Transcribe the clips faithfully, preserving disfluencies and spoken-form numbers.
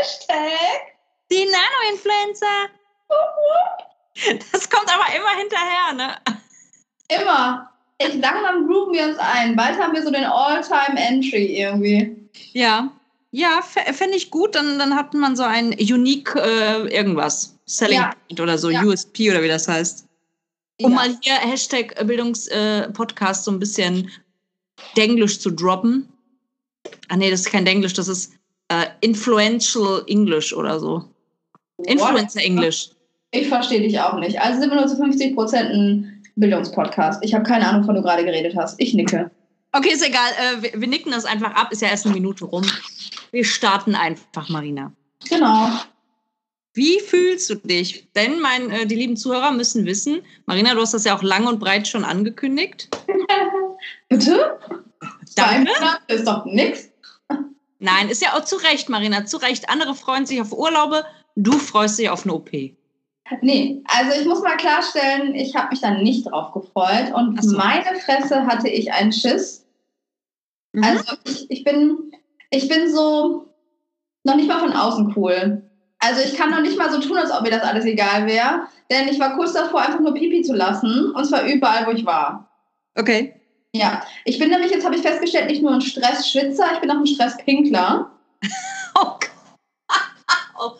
Hashtag. Die Nano-Influencer. Das kommt aber immer hinterher, ne? Immer. Ich langsam grooven wir uns ein. Bald haben wir so den All-Time-Entry irgendwie. Ja. Ja, fände ich gut. Dann, dann hat man so ein Unique äh, irgendwas. Selling Ja. Point oder so, Ja. U S P oder wie das heißt. Um Ja. mal hier Hashtag Bildungspodcast äh, so ein bisschen Denglisch zu droppen. Ah nee, das ist kein Denglisch, das ist äh, Influential English oder so. Influencer English. Ich verstehe dich auch nicht. Also sind wir nur zu fünfzig Prozent ein Bildungspodcast. Ich habe keine Ahnung, wovon du gerade geredet hast. Ich nicke. Okay, ist egal. Äh, wir, wir nicken das einfach ab. Ist ja erst eine Minute rum. Wir starten einfach, Marina. Genau. Wie fühlst du dich? Denn mein, äh, die lieben Zuhörer müssen wissen, Marina, du hast das ja auch lang und breit schon angekündigt. Bitte? Danke. Das ist doch nix. Nein, ist ja auch zu Recht, Marina, zu Recht. Andere freuen sich auf Urlaube, du freust dich auf eine O P. Nee, also ich muss mal klarstellen, ich habe mich da nicht drauf gefreut und Ach so. Meine Fresse hatte ich einen Schiss. Mhm. Also ich, ich, bin, ich bin so noch nicht mal von außen cool. Also ich kann noch nicht mal so tun, als ob mir das alles egal wäre, denn ich war kurz davor, einfach nur Pipi zu lassen und zwar überall, wo ich war. Okay. Ja, ich bin nämlich, jetzt habe ich festgestellt, nicht nur ein Stressschwitzer, ich bin auch ein Stresspinkler. Oh. Oh.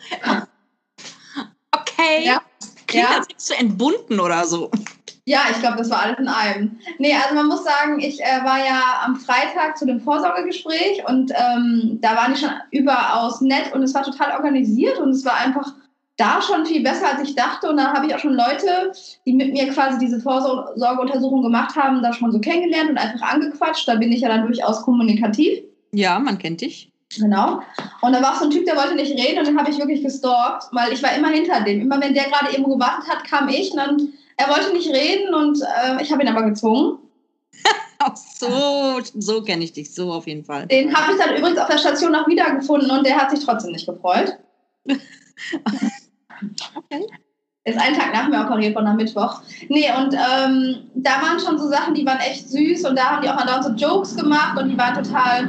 Okay. Ja. Klingt, Ja. als hättest du entbunden oder so. Ja, ich glaube, das war alles in einem. Nee, also man muss sagen, ich äh, war ja am Freitag zu dem Vorsorgegespräch und ähm, da waren die schon überaus nett und es war total organisiert und es war einfach da schon viel besser, als ich dachte. Und da habe ich auch schon Leute, die mit mir quasi diese Vorsorgeuntersuchung gemacht haben, da schon so kennengelernt und einfach angequatscht. Da bin ich ja dann durchaus kommunikativ. Ja, man kennt dich. Genau. Und da war auch so ein Typ, der wollte nicht reden und den habe ich wirklich gestalkt, weil ich war immer hinter dem. Immer wenn der gerade irgendwo gewartet hat, kam ich und dann, er wollte nicht reden und äh, ich habe ihn aber gezwungen. Ach so, so kenne ich dich, so auf jeden Fall. Den habe ich dann übrigens auf der Station auch wiedergefunden und der hat sich trotzdem nicht gefreut. Okay. Ist einen Tag nach mir operiert worden am Mittwoch. Nee, und ähm, da waren schon so Sachen, die waren echt süß und da haben die auch andauernd so Jokes gemacht und die waren total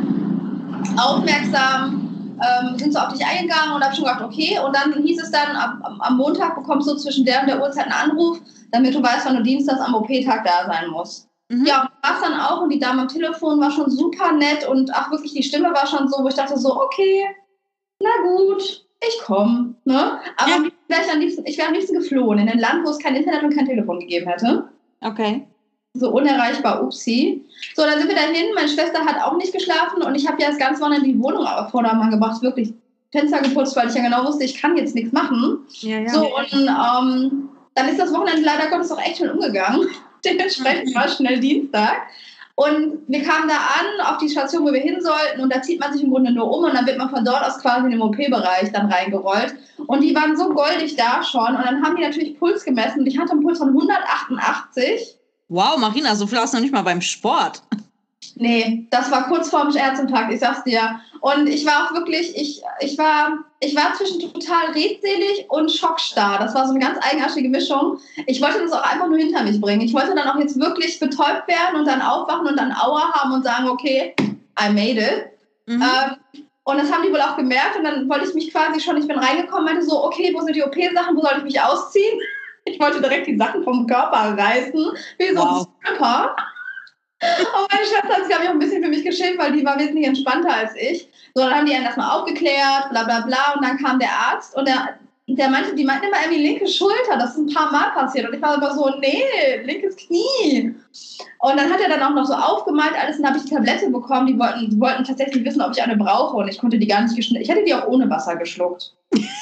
aufmerksam, ähm, sind so auf dich eingegangen und da habe ich schon gedacht, okay. Und dann hieß es dann, am, am Montag bekommst du zwischen der und der Uhrzeit einen Anruf, damit du weißt, wann du dienstags am O P-Tag da sein musst. Mhm. Ja, und war es dann auch und die Dame am Telefon war schon super nett und auch wirklich die Stimme war schon so, wo ich dachte so, okay, na gut, ich komme. Ne? Aber Ja. wär ich, am liebsten, ich wäre am liebsten geflohen in ein Land, wo es kein Internet und kein Telefon gegeben hätte. Okay. So unerreichbar, upsi. So, dann sind wir dahin. Meine Schwester hat auch nicht geschlafen und ich habe ja das ganze Wochenende die Wohnung auf Vordermann gebracht, wirklich Fenster geputzt, weil ich ja genau wusste, ich kann jetzt nichts machen. Ja, ja. So, und ähm, dann ist das Wochenende leider Gottes auch echt schnell umgegangen. Dementsprechend war schnell Dienstag. Und wir kamen da an, auf die Station, wo wir hin sollten, und da zieht man sich im Grunde nur um und dann wird man von dort aus quasi in den O P-Bereich dann reingerollt. Und die waren so goldig da schon und dann haben die natürlich Puls gemessen und ich hatte einen Puls von hundertachtundachtzig. Wow, Marina, so viel hast du noch nicht mal beim Sport. Nee, das war kurz vorm Herzinfarkt, ich sag's dir. Und ich war auch wirklich, ich, ich, war, ich war zwischen total redselig und schockstarr. Das war so eine ganz eigenartige Mischung. Ich wollte das auch einfach nur hinter mich bringen. Ich wollte dann auch jetzt wirklich betäubt werden und dann aufwachen und dann Aua haben und sagen, okay, I made it. Mhm. Ähm, und das haben die wohl auch gemerkt und dann wollte ich mich quasi schon, ich bin reingekommen, meinte so, okay, wo sind die O P-Sachen, wo soll ich mich ausziehen? Ich wollte direkt die Sachen vom Körper reißen, wie so wow. ein Stripper. Und meine Schwester hat sich, glaube ich, auch ein bisschen für mich geschämt, weil die war wesentlich entspannter als ich. So, dann haben die einen erstmal aufgeklärt, bla bla bla, und dann kam der Arzt und der, der meinte, die meinten immer irgendwie linke Schulter, das ist ein paar Mal passiert. Und ich war immer so, nee, linkes Knie. Und dann hat er dann auch noch so aufgemalt alles und dann habe ich die Tablette bekommen, die wollten, die wollten tatsächlich wissen, ob ich eine brauche und ich konnte die gar nicht geschnitten. Ich hätte die auch ohne Wasser geschluckt.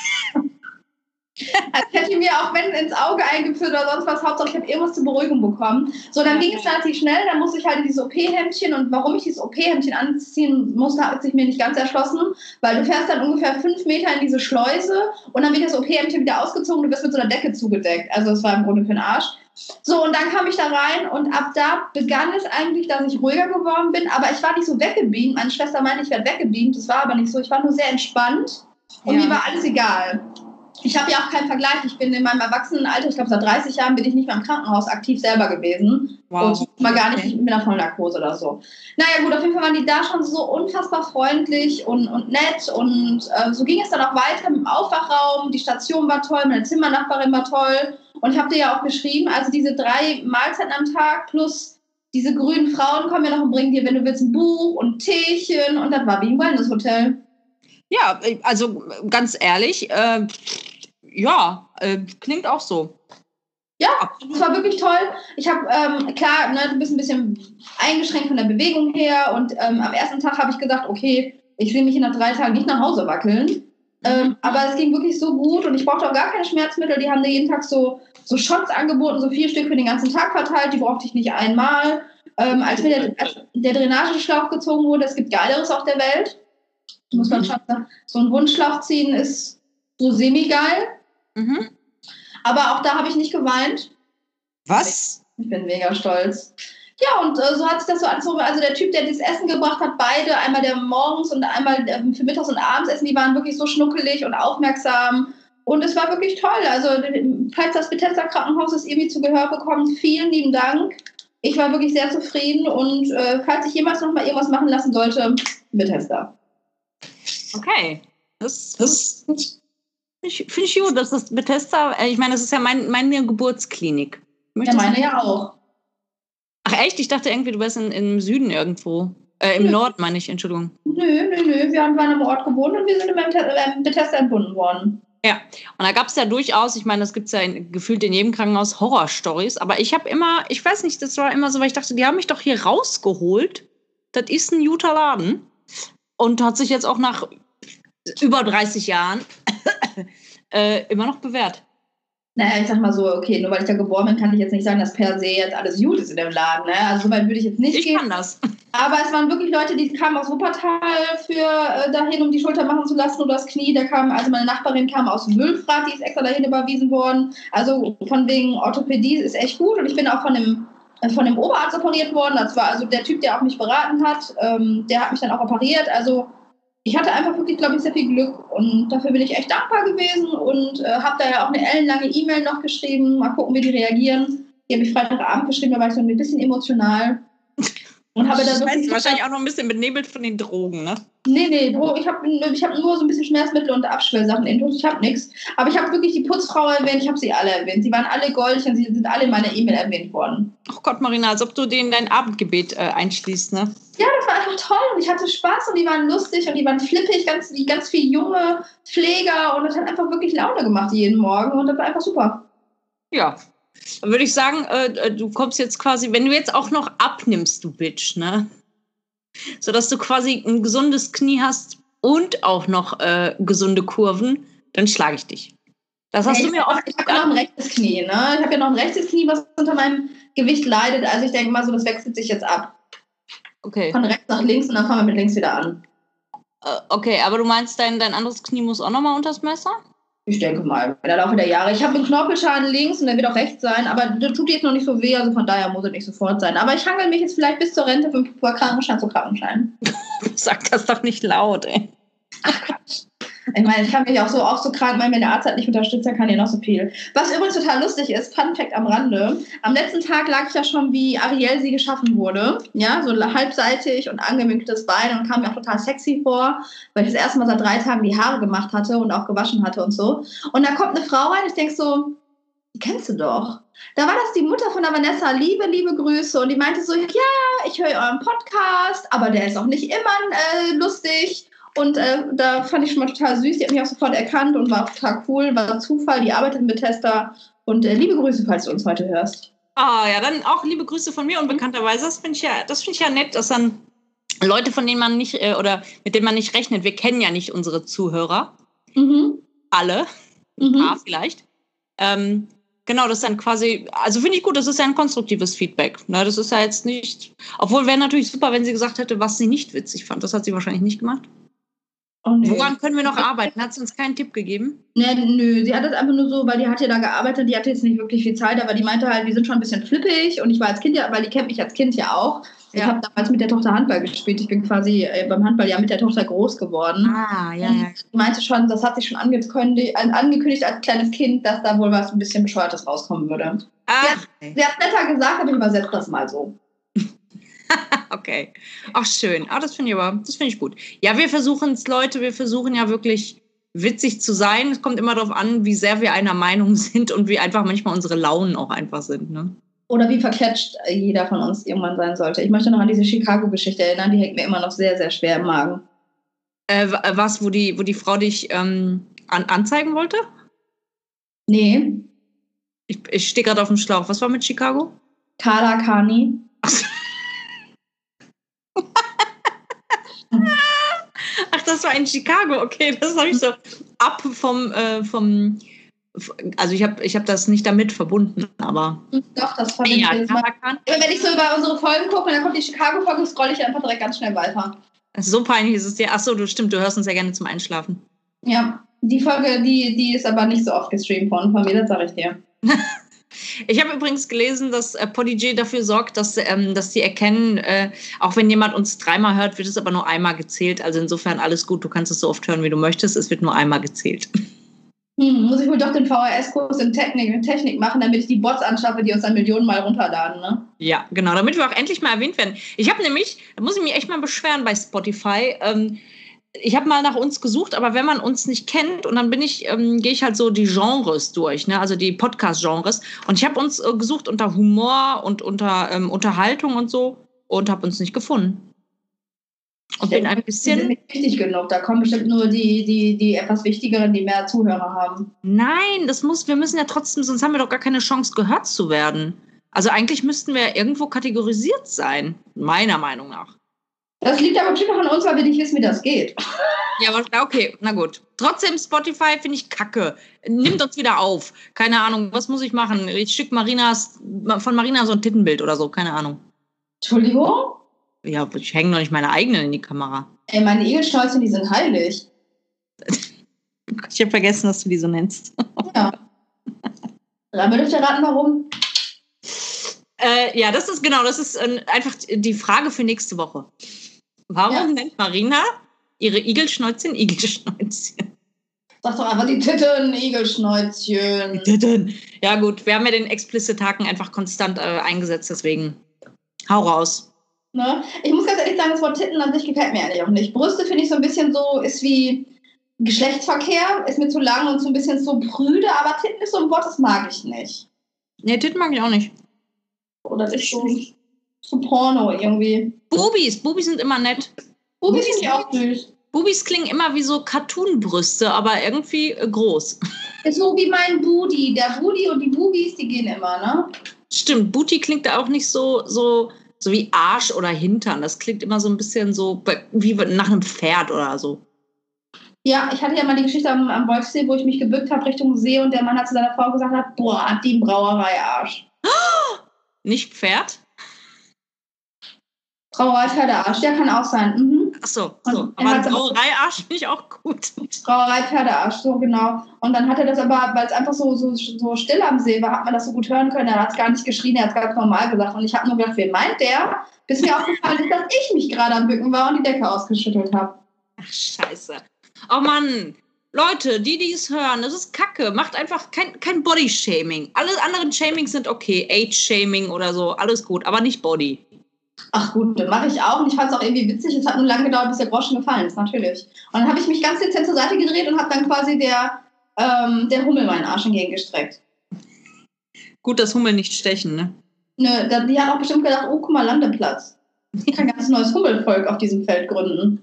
Also ich hätte mir auch, wenn ins Auge eingeführt oder sonst was, Hauptsache ich habe irgendwas zur Beruhigung bekommen. So, dann ging es relativ schnell, dann musste ich halt in dieses O P-Hemdchen und warum ich dieses O P-Hemdchen anziehen musste, hat sich mir nicht ganz erschlossen, weil du fährst dann ungefähr fünf Meter in diese Schleuse und dann wird das O P-Hemdchen wieder ausgezogen, du wirst mit so einer Decke zugedeckt. Also es war im Grunde für den Arsch. So, und dann kam ich da rein und ab da begann es eigentlich, dass ich ruhiger geworden bin, aber ich war nicht so weggebeamt. Meine Schwester meinte, ich werde weggebeamt, das war aber nicht so. Ich war nur sehr entspannt und ja. Mir war alles egal. ich habe ja auch keinen Vergleich. Ich bin in meinem Erwachsenenalter, ich glaube seit dreißig Jahren bin ich nicht mehr im Krankenhaus aktiv selber gewesen. Wow. Und mal gar nicht mit einer Vollnarkose oder so. Naja gut, auf jeden Fall waren die da schon so unfassbar freundlich und, und nett. Und äh, so ging es dann auch weiter mit dem Aufwachraum. Die Station war toll, meine Zimmernachbarin war toll. Und ich habe dir ja auch geschrieben, also diese drei Mahlzeiten am Tag plus diese grünen Frauen kommen ja noch und bringen dir, wenn du willst, ein Buch und Teechen. Und das war wie ein Wellness-Hotel. Ja, also ganz ehrlich, äh, ja, äh, klingt auch so. Ja, es war wirklich toll. Ich habe, ähm, klar, ne, du bist ein bisschen eingeschränkt von der Bewegung her und ähm, am ersten Tag habe ich gesagt, okay, ich will mich in nach drei Tagen nicht nach Hause wackeln. Ähm, aber es ging wirklich so gut und ich brauchte auch gar keine Schmerzmittel. Die haben mir jeden Tag so, so Shots angeboten, so vier Stück für den ganzen Tag verteilt. Die brauchte ich nicht einmal. Ähm, als mir der, als der Drainageschlauch gezogen wurde, es gibt Geileres auf der Welt. Muss man schon sagen. So ein Wundschlauch ziehen ist so semi-geil. Mhm. Aber auch da habe ich nicht geweint. Was? Ich bin mega stolz. Ja, und äh, so hat sich das so angezogen. Also der Typ, der dieses Essen gebracht hat, beide, einmal der morgens und einmal äh, für Mittags- und Abendsessen, die waren wirklich so schnuckelig und aufmerksam. Und es war wirklich toll. Also falls das Bethesda Krankenhaus es irgendwie zu Gehör bekommt, vielen lieben Dank. Ich war wirklich sehr zufrieden und äh, falls ich jemals noch mal irgendwas machen lassen sollte, Bethesda. Okay. Das, das finde ich, find ich gut, dass das Bethesda, ich meine, das ist ja mein, meine Geburtsklinik. Ja, meine ja auch. Ach echt? Ich dachte irgendwie, du wärst in, im Süden irgendwo. Äh, im nö. Norden, meine ich, Entschuldigung. Nö, nö, nö. Wir haben an einem Ort gewohnt und wir sind in Bethesda entbunden worden. Ja, und da gab es ja durchaus, ich meine, das gibt es ja in, gefühlt in jedem Krankenhaus, Horror-Stories, aber ich habe immer, ich weiß nicht, das war immer so, weil ich dachte, die haben mich doch hier rausgeholt. Das ist ein guter Laden. Und hat sich jetzt auch nach über dreißig Jahren äh, immer noch bewährt. Naja, ich sag mal so, okay, nur weil ich da geboren bin, kann ich jetzt nicht sagen, dass per se jetzt alles gut ist in dem Laden. Ne? Also so weit würde ich jetzt nicht ich gehen. Ich kann das. Aber es waren wirklich Leute, die kamen aus Wuppertal für äh, dahin, um die Schulter machen zu lassen oder das Knie. Da kam, also meine Nachbarin kam aus Wülfrath, die ist extra dahin überwiesen worden. Also von wegen Orthopädie ist echt gut. Und ich bin auch von dem, äh, von dem Oberarzt operiert worden. Das war also der Typ, der auch mich beraten hat. Ähm, der hat mich dann auch operiert. Also ich hatte einfach wirklich, glaube ich, sehr viel Glück und dafür bin ich echt dankbar gewesen und äh, habe da ja auch eine ellenlange E-Mail noch geschrieben. Mal gucken, wie die reagieren. Die habe ich Freitagabend geschrieben, da war ich so ein bisschen emotional. Und habe da wirklich wahrscheinlich auch noch ein bisschen benebelt von den Drogen, ne? Nee, nee, ich habe ich hab nur so ein bisschen Schmerzmittel und Abschwellsachen intus. Ich habe nichts. Aber ich habe wirklich die Putzfrau erwähnt, ich habe sie alle erwähnt. Sie waren alle goldig und sie sind alle in meiner E-Mail erwähnt worden. Ach Gott, Marina, als ob du denen dein Abendgebet äh, einschließt, ne? Ja, das war einfach toll und ich hatte Spaß und die waren lustig und die waren flippig, ganz, die ganz viele junge Pfleger und das hat einfach wirklich Laune gemacht jeden Morgen und das war einfach super. Ja, dann würde ich sagen, äh, du kommst jetzt quasi, wenn du jetzt auch noch abnimmst, du Bitch, ne? Sodass du quasi ein gesundes Knie hast und auch noch äh, gesunde Kurven, dann schlage ich dich. Das hast nee, du mir auch. Ich habe ja noch ein rechtes Knie, ne? Ich habe ja noch ein rechtes Knie, was unter meinem Gewicht leidet. Also ich denke mal so, das wechselt sich jetzt ab. Okay. Von rechts nach links und dann fangen wir mit links wieder an. Äh, okay, aber du meinst, dein, dein anderes Knie muss auch nochmal unters Messer? Ich denke mal, in der Laufe der Jahre. Ich habe einen Knorpelschaden links und der wird auch rechts sein, aber das tut jetzt noch nicht so weh, also von daher muss es nicht sofort sein. Aber ich hangel mich jetzt vielleicht bis zur Rente vom Krankenschein zu Krankenschein. Sag das doch nicht laut, ey. Ach Quatsch. Ich meine, ich kann mich auch so, auch so krank machen, wenn der Arzt halt nicht unterstützt, dann kann ja noch so viel. Was übrigens total lustig ist, Fun Fact am Rande, am letzten Tag lag ich ja schon, wie Ariel sie geschaffen wurde, ja, so halbseitig und angeminktes Bein und kam mir auch total sexy vor, weil ich das erste Mal seit drei Tagen die Haare gemacht hatte und auch gewaschen hatte und so. Und da kommt eine Frau rein, ich denke so, die kennst du doch. Da war das die Mutter von der Vanessa, liebe, liebe Grüße. Und die meinte so, ja, ich höre euren Podcast, aber der ist auch nicht immer äh, lustig. Und äh, da fand ich schon mal total süß. Die hat mich auch sofort erkannt und war total cool. War Zufall, die arbeitet in Bethesda. Und äh, liebe Grüße, falls du uns heute hörst. Ah, ja, dann auch liebe Grüße von mir. Und bekannterweise, das finde ich, ja, das find ich ja nett, dass dann Leute, von denen man nicht, äh, oder mit denen man nicht rechnet, wir kennen ja nicht unsere Zuhörer. Mhm. Alle. Ein mhm. paar vielleicht. Ähm, genau, das ist dann quasi, also finde ich gut, das ist ja ein konstruktives Feedback. Ne, das ist ja jetzt nicht, obwohl wäre natürlich super, wenn sie gesagt hätte, was sie nicht witzig fand. Das hat sie wahrscheinlich nicht gemacht. Oh, nee. Woran können wir noch arbeiten? Hat sie uns keinen Tipp gegeben? Nee, nö, sie hat das einfach nur so, weil die hat ja da gearbeitet, die hatte jetzt nicht wirklich viel Zeit, aber die meinte halt, wir sind schon ein bisschen flippig und ich war als Kind ja, weil die kennt mich als Kind ja auch. Ja. Ich habe damals mit der Tochter Handball gespielt. Ich bin quasi äh, beim Handball ja mit der Tochter groß geworden. Ah, ja, ja. Ich meinte schon, das hat sich schon angekündigt, angekündigt als kleines Kind, dass da wohl was ein bisschen Bescheuertes rauskommen würde. Ah. Sie hat, sie hat netter gesagt, aber ich übersetze das mal so. Okay. Ach, schön. Ah, das finde ich aber, das finde ich gut. Ja, wir versuchen es, Leute, wir versuchen ja wirklich witzig zu sein. Es kommt immer darauf an, wie sehr wir einer Meinung sind und wie einfach manchmal unsere Launen auch einfach sind, ne? Oder wie vercatcht jeder von uns irgendwann sein sollte. Ich möchte noch an diese Chicago-Geschichte erinnern, die hängt mir immer noch sehr, sehr schwer im Magen. Äh, was, wo die, wo die Frau dich ähm, an, anzeigen wollte? Nee. Ich, ich stehe gerade auf dem Schlauch. Was war mit Chicago? Carla Carney. Ach, das war in Chicago. Okay, das habe ich so ab vom, äh, vom also ich habe ich hab das nicht damit verbunden, aber doch, das verbinde ja, ich. Wenn ich so über unsere Folgen gucke und dann kommt die Chicago-Folge, scrolle ich einfach direkt ganz schnell weiter. So peinlich ist es dir. Ach so, du stimmt, du hörst uns ja gerne zum Einschlafen. Ja, die Folge, die, die ist aber nicht so oft gestreamt worden von mir, das sage ich dir. Ich habe übrigens gelesen, dass äh, Podigy dafür sorgt, dass, ähm, dass die erkennen, äh, auch wenn jemand uns dreimal hört, wird es aber nur einmal gezählt. Also insofern alles gut, du kannst es so oft hören, wie du möchtest. Es wird nur einmal gezählt. Hm, muss ich wohl doch den V H S-Kurs in Technik, in Technik machen, damit ich die Bots anschaffe, die uns dann Millionen Mal runterladen, ne? Ja, genau, damit wir auch endlich mal erwähnt werden. Ich habe nämlich, da muss ich mich echt mal beschweren bei Spotify, ähm, ich habe mal nach uns gesucht, aber wenn man uns nicht kennt, und dann bin ich, ähm, gehe ich halt so die Genres durch, ne? Also die Podcast-Genres. Und ich habe uns äh, gesucht unter Humor und unter ähm, Unterhaltung und so und habe uns nicht gefunden. Und bin ein bisschen. Die sind nicht wichtig genug. Da kommen bestimmt nur die, die, die etwas wichtigeren, die mehr Zuhörer haben. Nein, das muss, wir müssen ja trotzdem, sonst haben wir doch gar keine Chance, gehört zu werden. Also eigentlich müssten wir ja irgendwo kategorisiert sein, meiner Meinung nach. Das liegt aber bestimmt noch an uns, weil wir nicht wissen, wie das geht. Ja, aber okay, na gut. Trotzdem, Spotify finde ich kacke. Nimmt uns wieder auf. Keine Ahnung, was muss ich machen? Ich schicke Marinas, von Marina so ein Tittenbild oder so, keine Ahnung. Entschuldigung? Ja, ich hänge noch nicht meine eigenen in die Kamera. Ey, meine Igelschnäuzchen, die sind heilig. Ich habe vergessen, dass du die so nennst. Ja. Dann dürft ihr raten, warum? Äh, ja, das ist genau, das ist äh, einfach die Frage für nächste Woche. Warum ja. nennt Marina ihre Igelschnäuzchen Igelschnäuzchen? Sag doch einfach die Titten, Igelschnäuzchen. Die Titten. Ja gut, wir haben ja den Explicit-Haken einfach konstant äh, eingesetzt, deswegen hau raus. Ne? Ich muss ganz ehrlich sagen, das Wort Titten an sich gefällt mir eigentlich auch nicht. Brüste finde ich so ein bisschen so, ist wie Geschlechtsverkehr, ist mir zu lang und so ein bisschen so prüde, aber Titten ist so ein Wort, das mag ich nicht. Nee, Titten mag ich auch nicht. Oder das ist so, so Porno irgendwie. Bubis, Bubis sind immer nett. Bubis sind ja auch süß. Bubis klingen immer wie so Cartoon-Brüste, aber irgendwie äh, groß. Ist so wie mein Booty. Der Booty und die Bubis, die gehen immer, ne? Stimmt, Booty klingt auch nicht so, so, so wie Arsch oder Hintern. Das klingt immer so ein bisschen so wie nach einem Pferd oder so. Ja, ich hatte ja mal die Geschichte am, am Wolfsee, wo ich mich gebückt habe Richtung See und der Mann hat zu seiner Frau gesagt, hat, boah, hat die Brauerei Arsch. Nicht Pferd? Brauerei Pferdearsch, der kann auch sein. Mhm. Ach so, so. Aber Brauerei-Arsch finde ich auch gut. Brauerei Pferdearsch, so genau. Und dann hat er das aber, weil es einfach so, so, so still am See war, hat man das so gut hören können. Er hat es gar nicht geschrien, er hat es ganz normal gesagt. Und ich habe nur gedacht, wen meint der? Bis mir aufgefallen ist, dass ich mich gerade am Bücken war und die Decke ausgeschüttelt habe. Ach, scheiße. Oh Mann. Leute, die, die es hören, das ist Kacke. Macht einfach kein, kein Body-Shaming. Alle anderen Shamings sind okay. Age-Shaming oder so, alles gut, aber nicht Body. Ach gut, das mache ich auch. Und ich fand es auch irgendwie witzig. Es hat nur lange gedauert, bis der Groschen gefallen ist, natürlich. Und dann habe ich mich ganz dezent zur Seite gedreht und habe dann quasi der, ähm, der Hummel meinen Arsch entgegengestreckt. Gut, dass Hummel nicht stechen, ne? Nö, die hat auch bestimmt gedacht, oh, guck mal, Landeplatz. Ich kann ein ganz neues Hummelvolk auf diesem Feld gründen.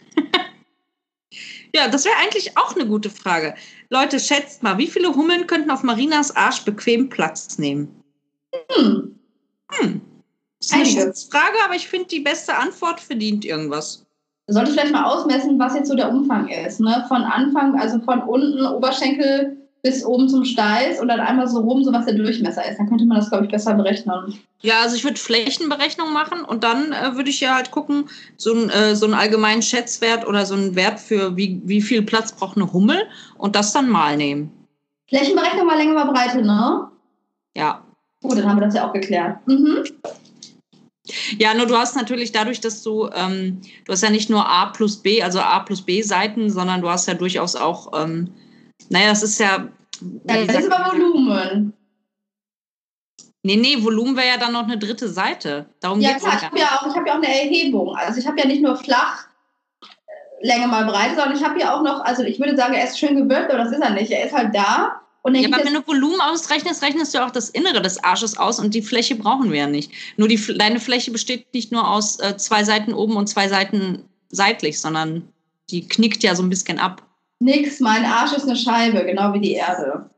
Ja, das wäre eigentlich auch eine gute Frage. Leute, schätzt mal, wie viele Hummeln könnten auf Marinas Arsch bequem Platz nehmen? Hm. Hm. Das ist eine Schätzfrage, aber ich finde, die beste Antwort verdient irgendwas. Sollte ich vielleicht mal ausmessen, was jetzt so der Umfang ist, ne? Von Anfang, also von unten, Oberschenkel bis oben zum Steiß und dann einmal so rum, so was der Durchmesser ist. Dann könnte man das, glaube ich, besser berechnen. Ja, also ich würde Flächenberechnung machen und dann äh, würde ich ja halt gucken, so, ein, äh, so einen allgemeinen Schätzwert oder so einen Wert für wie, wie viel Platz braucht eine Hummel und das dann mal nehmen. Flächenberechnung mal Länge mal Breite, ne? Ja. Gut, dann haben wir das ja auch geklärt. Mhm. Ja, nur du hast natürlich dadurch, dass du, ähm, du hast ja nicht nur A plus B, also A plus B Seiten, sondern du hast ja durchaus auch, ähm, naja, das ist ja... Ja, das ist aber Volumen. Nee, nee, Volumen wäre ja dann noch eine dritte Seite. Darum ja, geht's klar, ich habe ja, hab ja auch eine Erhebung. Also ich habe ja nicht nur flach, Länge mal Breite, sondern ich habe ja auch noch, also ich würde sagen, er ist schön gewölbt, aber das ist er nicht. Er ist halt da. Und ja, aber wenn du Volumen ausrechnest, rechnest du auch das Innere des Arsches aus und die Fläche brauchen wir ja nicht. Nur die, deine Fläche besteht nicht nur aus äh, zwei Seiten oben und zwei Seiten seitlich, sondern die knickt ja so ein bisschen ab. Nix, mein Arsch ist eine Scheibe, genau wie die Erde.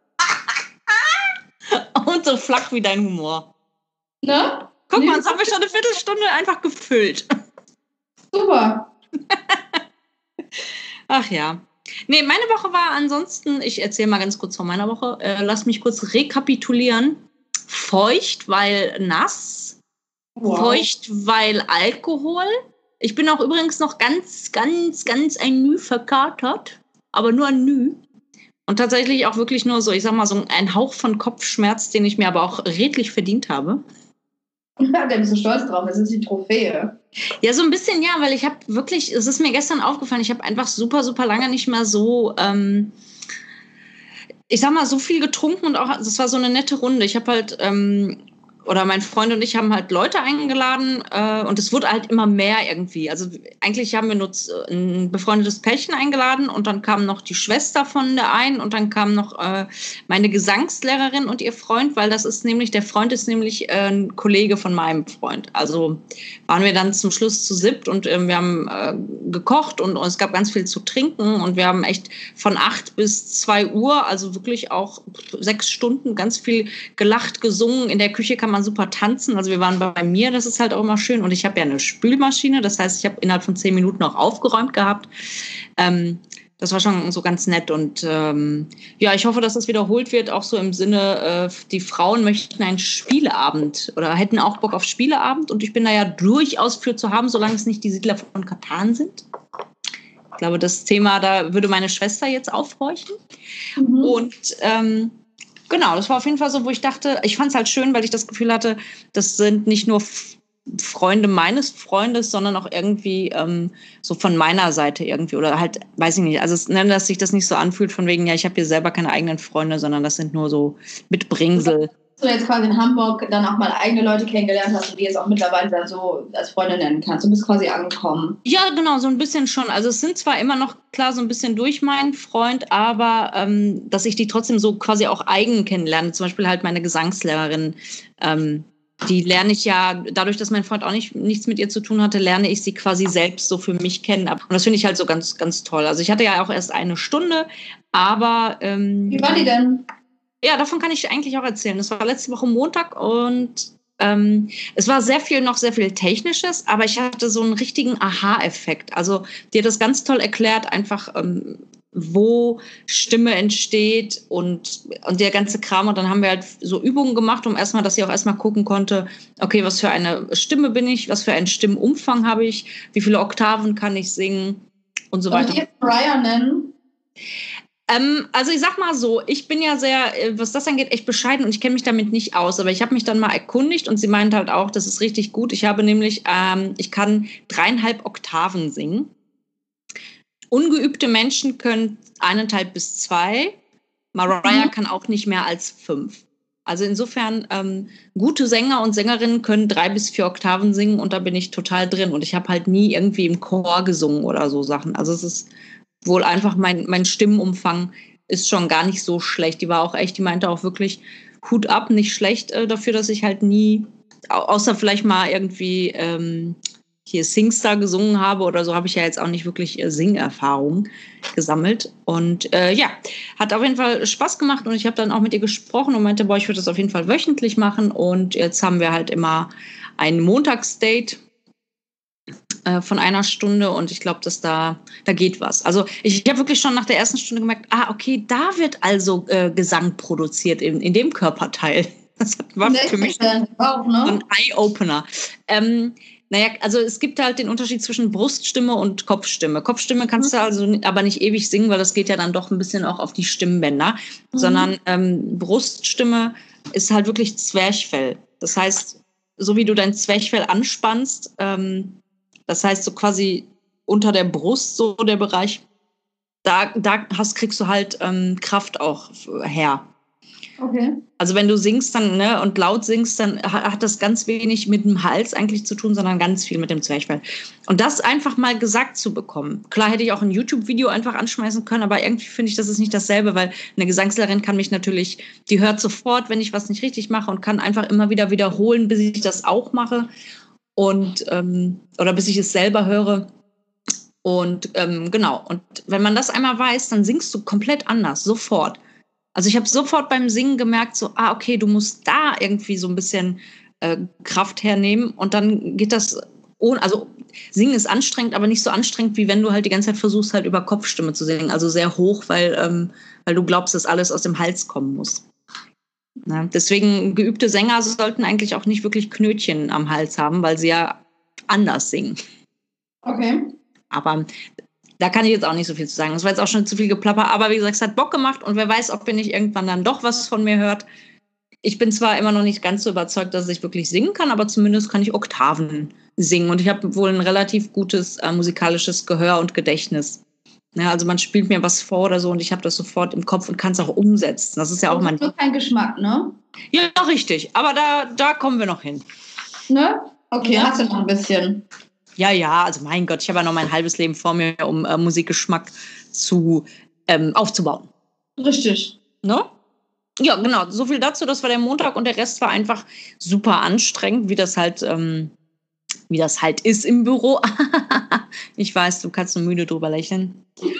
Und so flach wie dein Humor. Ne? Guck nee, mal, jetzt haben wir schon eine Viertelstunde einfach gefüllt. Super. Ach ja. Nee, meine Woche war ansonsten, ich erzähle mal ganz kurz von meiner Woche, äh, lass mich kurz rekapitulieren. Feucht, weil nass. Wow. Feucht, weil Alkohol. Ich bin auch übrigens noch ganz, ganz, ganz ein Müh verkatert. Aber nur ein Müh. Und tatsächlich auch wirklich nur so, ich sag mal, so ein Hauch von Kopfschmerz, den ich mir aber auch redlich verdient habe. Ja, da bist du stolz drauf, das ist die Trophäe. Ja, so ein bisschen, ja, weil ich habe wirklich, es ist mir gestern aufgefallen, ich habe einfach super, super lange nicht mehr so, ähm, ich sag mal, so viel getrunken und auch, das war so eine nette Runde. Ich habe halt, ähm, oder mein Freund und ich haben halt Leute eingeladen äh, und es wurde halt immer mehr irgendwie. Also eigentlich haben wir nur ein befreundetes Pärchen eingeladen und dann kam noch die Schwester von der einen und dann kam noch äh, meine Gesangslehrerin und ihr Freund, weil das ist nämlich, der Freund ist nämlich äh, ein Kollege von meinem Freund. Also waren wir dann zum Schluss zu siebt und äh, wir haben äh, gekocht und, und es gab ganz viel zu trinken und wir haben echt von acht bis zwei Uhr, also wirklich auch sechs Stunden ganz viel gelacht, gesungen. In der Küche kann man super tanzen. Also wir waren bei mir, das ist halt auch immer schön. Und ich habe ja eine Spülmaschine, das heißt, ich habe innerhalb von zehn Minuten auch aufgeräumt gehabt. Ähm, das war schon so ganz nett. Und ähm, ja, ich hoffe, dass das wiederholt wird, auch so im Sinne, äh, die Frauen möchten einen Spieleabend oder hätten auch Bock auf Spieleabend. Und ich bin da ja durchaus für zu haben, solange es nicht die Siedler von Katan sind. Ich glaube, das Thema, da würde meine Schwester jetzt aufhorchen. Mhm. Und ähm, genau, das war auf jeden Fall so, wo ich dachte, ich fand es halt schön, weil ich das Gefühl hatte, das sind nicht nur F- Freunde meines Freundes, sondern auch irgendwie ähm, so von meiner Seite irgendwie oder halt, weiß ich nicht, also es, ne, dass sich das nicht so anfühlt von wegen, ja, ich habe hier selber keine eigenen Freunde, sondern das sind nur so Mitbringsel. Du jetzt quasi in Hamburg dann auch mal eigene Leute kennengelernt hast und die jetzt auch mittlerweile dann so als Freunde nennen kannst. Du bist quasi angekommen. Ja, genau, so ein bisschen schon. Also es sind zwar immer noch, klar, so ein bisschen durch meinen Freund, aber ähm, dass ich die trotzdem so quasi auch eigen kennenlerne. Zum Beispiel halt meine Gesangslehrerin, ähm, die lerne ich ja, dadurch, dass mein Freund auch nicht, nichts mit ihr zu tun hatte, lerne ich sie quasi selbst so für mich kennen. Und das finde ich halt so ganz, ganz toll. Also ich hatte ja auch erst eine Stunde, aber... Ähm, Wie war die denn? Ja, davon kann ich eigentlich auch erzählen. Das war letzte Woche Montag und ähm, es war sehr viel, noch sehr viel Technisches, aber ich hatte so einen richtigen Aha-Effekt. Also die hat das ganz toll erklärt, einfach ähm, wo Stimme entsteht und, und der ganze Kram. Und dann haben wir halt so Übungen gemacht, um erstmal, dass sie auch erstmal gucken konnte, okay, was für eine Stimme bin ich, was für einen Stimmumfang habe ich, wie viele Oktaven kann ich singen und so weiter. Soll ich jetzt Mariah nennen? Ähm, also ich sag mal so, ich bin ja sehr, was das angeht, echt bescheiden und ich kenne mich damit nicht aus, aber ich habe mich dann mal erkundigt und sie meint halt auch, das ist richtig gut. Ich habe nämlich, ähm, ich kann dreieinhalb Oktaven singen. Ungeübte Menschen können eineinhalb bis zwei. Mariah mhm. kann auch nicht mehr als fünf. Also insofern, ähm, gute Sänger und Sängerinnen können drei bis vier Oktaven singen und da bin ich total drin. Und ich habe halt nie irgendwie im Chor gesungen oder so Sachen. Also es ist wohl einfach, mein, mein Stimmenumfang ist schon gar nicht so schlecht. Die war auch echt, die meinte auch wirklich, Hut ab, nicht schlecht äh, dafür, dass ich halt nie, außer vielleicht mal irgendwie ähm, hier Singstar gesungen habe oder so, habe ich ja jetzt auch nicht wirklich äh, Singerfahrung gesammelt. Und äh, ja, hat auf jeden Fall Spaß gemacht und ich habe dann auch mit ihr gesprochen und meinte, boah, ich würde das auf jeden Fall wöchentlich machen und jetzt haben wir halt immer ein Montagsdate. äh, von einer Stunde und ich glaube, dass da, da geht was. Also ich, ich habe wirklich schon nach der ersten Stunde gemerkt, ah, okay, da wird also äh, Gesang produziert in, in dem Körperteil. Das war für mich auch, ne? So ein Eye-Opener. Ähm, naja, also es gibt halt den Unterschied zwischen Bruststimme und Kopfstimme. Kopfstimme kannst mhm. du also aber nicht ewig singen, weil das geht ja dann doch ein bisschen auch auf die Stimmbänder, mhm. sondern ähm, Bruststimme ist halt wirklich Zwerchfell. Das heißt, so wie du dein Zwerchfell anspannst, ähm, das heißt so quasi unter der Brust, so der Bereich, da, da hast, kriegst du halt ähm, Kraft auch her. Okay. Also wenn du singst dann, ne, und laut singst, dann hat das ganz wenig mit dem Hals eigentlich zu tun, sondern ganz viel mit dem Zwerchfell. Und das einfach mal gesagt zu bekommen. Klar hätte ich auch ein YouTube-Video einfach anschmeißen können, aber irgendwie finde ich, das ist nicht dasselbe, weil eine Gesangslehrerin kann mich natürlich, die hört sofort, wenn ich was nicht richtig mache und kann einfach immer wieder wiederholen, bis ich das auch mache und ähm, oder bis ich es selber höre. Und ähm, genau, und wenn man das einmal weiß, dann singst du komplett anders, sofort. Also ich habe sofort beim Singen gemerkt, so, ah, okay, du musst da irgendwie so ein bisschen äh, Kraft hernehmen und dann geht das ohne, also Singen ist anstrengend, aber nicht so anstrengend, wie wenn du halt die ganze Zeit versuchst, halt über Kopfstimme zu singen, also sehr hoch, weil, ähm, weil du glaubst, dass alles aus dem Hals kommen muss. Ja, deswegen geübte Sänger sollten eigentlich auch nicht wirklich Knötchen am Hals haben, weil sie ja anders singen. Okay. Aber da kann ich jetzt auch nicht so viel zu sagen. Das war jetzt auch schon zu viel Geplapper. Aber wie gesagt, es hat Bock gemacht. Und wer weiß, ob ihr nicht irgendwann dann doch was von mir hört. Ich bin zwar immer noch nicht ganz so überzeugt, dass ich wirklich singen kann, aber zumindest kann ich Oktaven singen. Und ich habe wohl ein relativ gutes äh, musikalisches Gehör und Gedächtnis. Ja, also man spielt mir was vor oder so und ich habe das sofort im Kopf und kann es auch umsetzen. Das ist ja auch das mein... Das ist nur kein Geschmack, ne? Ja, richtig. Aber da, da kommen wir noch hin. Ne? Okay, ja. Hast du noch ein bisschen... Ja, ja, also mein Gott, ich habe ja noch mein halbes Leben vor mir, um äh, Musikgeschmack zu, ähm, aufzubauen. Richtig. Ne? Ja, genau, so viel dazu, das war der Montag und der Rest war einfach super anstrengend, wie das halt, ähm, wie das halt ist im Büro. Ich weiß, du kannst nur müde drüber lächeln.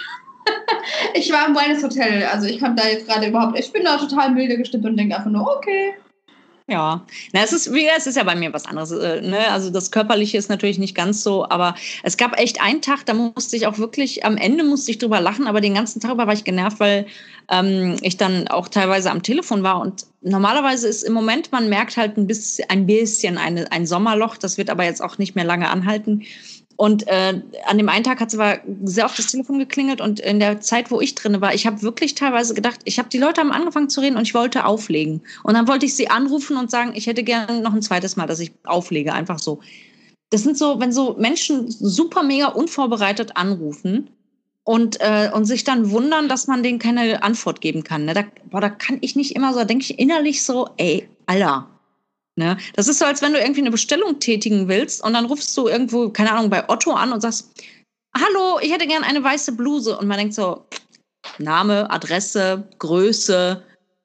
Ich war im Wellness Hotel, also ich kann da jetzt gerade überhaupt, ich bin da total milde gestimmt und denke einfach nur, okay. Ja, na, es ist, wie, es ist ja bei mir was anderes. Äh, ne? Also das Körperliche ist natürlich nicht ganz so, aber es gab echt einen Tag, da musste ich auch wirklich, am Ende musste ich drüber lachen, aber den ganzen Tag über war ich genervt, weil ähm, ich dann auch teilweise am Telefon war und normalerweise ist im Moment, man merkt halt ein bisschen, ein, bisschen eine, ein Sommerloch, das wird aber jetzt auch nicht mehr lange anhalten. Und äh, an dem einen Tag hat es aber sehr oft das Telefon geklingelt und in der Zeit, wo ich drin war, ich habe wirklich teilweise gedacht, ich habe die Leute haben angefangen zu reden und ich wollte auflegen. Und dann wollte ich sie anrufen und sagen, ich hätte gerne noch ein zweites Mal, dass ich auflege, einfach so. Das sind so, wenn so Menschen super mega unvorbereitet anrufen und, äh, und sich dann wundern, dass man denen keine Antwort geben kann. Ne? Da, boah, da kann ich nicht immer so, da denke ich innerlich so, ey, Alter. Ne? Das ist so, als wenn du irgendwie eine Bestellung tätigen willst und dann rufst du irgendwo, keine Ahnung, bei Otto an und sagst, hallo, ich hätte gern eine weiße Bluse. Und man denkt so, Name, Adresse, Größe,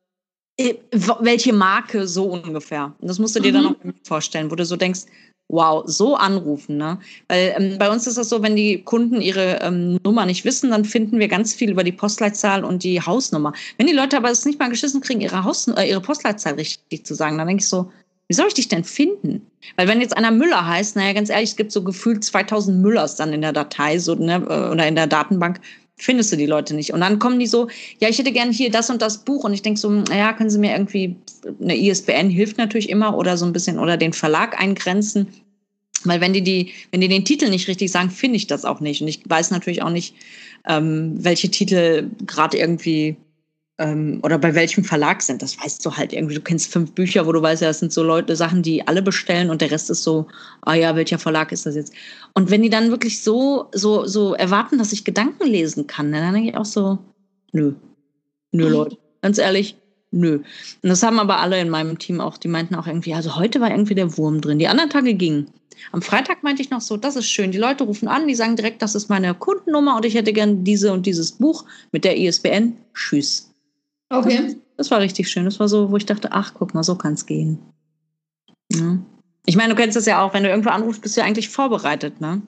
welche Marke, so ungefähr. Und das musst du dir mhm. dann auch vorstellen, wo du so denkst, wow, so anrufen. Ne? Weil ähm, bei uns ist das so, wenn die Kunden ihre ähm, Nummer nicht wissen, dann finden wir ganz viel über die Postleitzahl und die Hausnummer. Wenn die Leute aber es nicht mal geschissen kriegen, ihre, Haus, äh, ihre Postleitzahl richtig zu sagen, dann denke ich so, wie soll ich dich denn finden? Weil wenn jetzt einer Müller heißt, naja, ganz ehrlich, es gibt so gefühlt zweitausend Müllers dann in der Datei so, ne, oder in der Datenbank, findest du die Leute nicht. Und dann kommen die so, ja, ich hätte gerne hier das und das Buch. Und ich denke so, naja, können Sie mir irgendwie, eine I S B N hilft natürlich immer oder so ein bisschen, oder den Verlag eingrenzen. Weil wenn die, die, wenn die den Titel nicht richtig sagen, finde ich das auch nicht. Und ich weiß natürlich auch nicht, ähm, welche Titel gerade irgendwie Ähm, oder bei welchem Verlag sind. Das weißt du halt irgendwie. Du kennst fünf Bücher, wo du weißt, ja, das sind so Leute, Sachen, die alle bestellen und der Rest ist so, ah ja, welcher Verlag ist das jetzt? Und wenn die dann wirklich so, so, so erwarten, dass ich Gedanken lesen kann, dann denke ich auch so, nö. Nö, Leute. Ganz ehrlich, nö. Und das haben aber alle in meinem Team auch, die meinten auch irgendwie, also heute war irgendwie der Wurm drin. Die anderen Tage gingen. Am Freitag meinte ich noch so, das ist schön. Die Leute rufen an, die sagen direkt, das ist meine Kundennummer und ich hätte gern diese und dieses Buch mit der I S B N. Tschüss. Okay. Das, das war richtig schön. Das war so, wo ich dachte, ach, guck mal, so kann es gehen. Ja. Ich meine, du kennst das ja auch, wenn du irgendwo anrufst, bist du ja eigentlich vorbereitet, ne?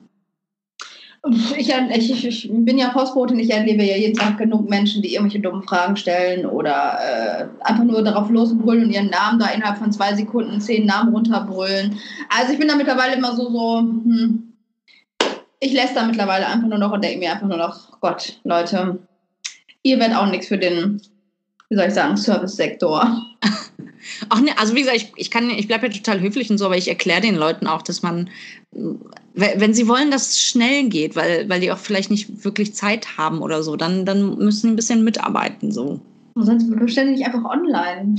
Ich, ich, ich bin ja Postbotin, ich erlebe ja jeden Tag genug Menschen, die irgendwelche dummen Fragen stellen oder äh, einfach nur darauf losbrüllen und ihren Namen da innerhalb von zwei Sekunden zehn Namen runterbrüllen. Also ich bin da mittlerweile immer so, so hm, ich lässt da mittlerweile einfach nur noch und denke mir einfach nur noch, Gott, Leute, ihr werdet auch nichts für den, wie soll ich sagen, Service-Sektor. Ach ne, also wie gesagt, ich, ich, kann, ich bleibe ja total höflich und so, aber ich erkläre den Leuten auch, dass man, wenn sie wollen, dass es schnell geht, weil, weil die auch vielleicht nicht wirklich Zeit haben oder so, dann, dann müssen sie ein bisschen mitarbeiten. So. Und sonst bestellen die nicht einfach online.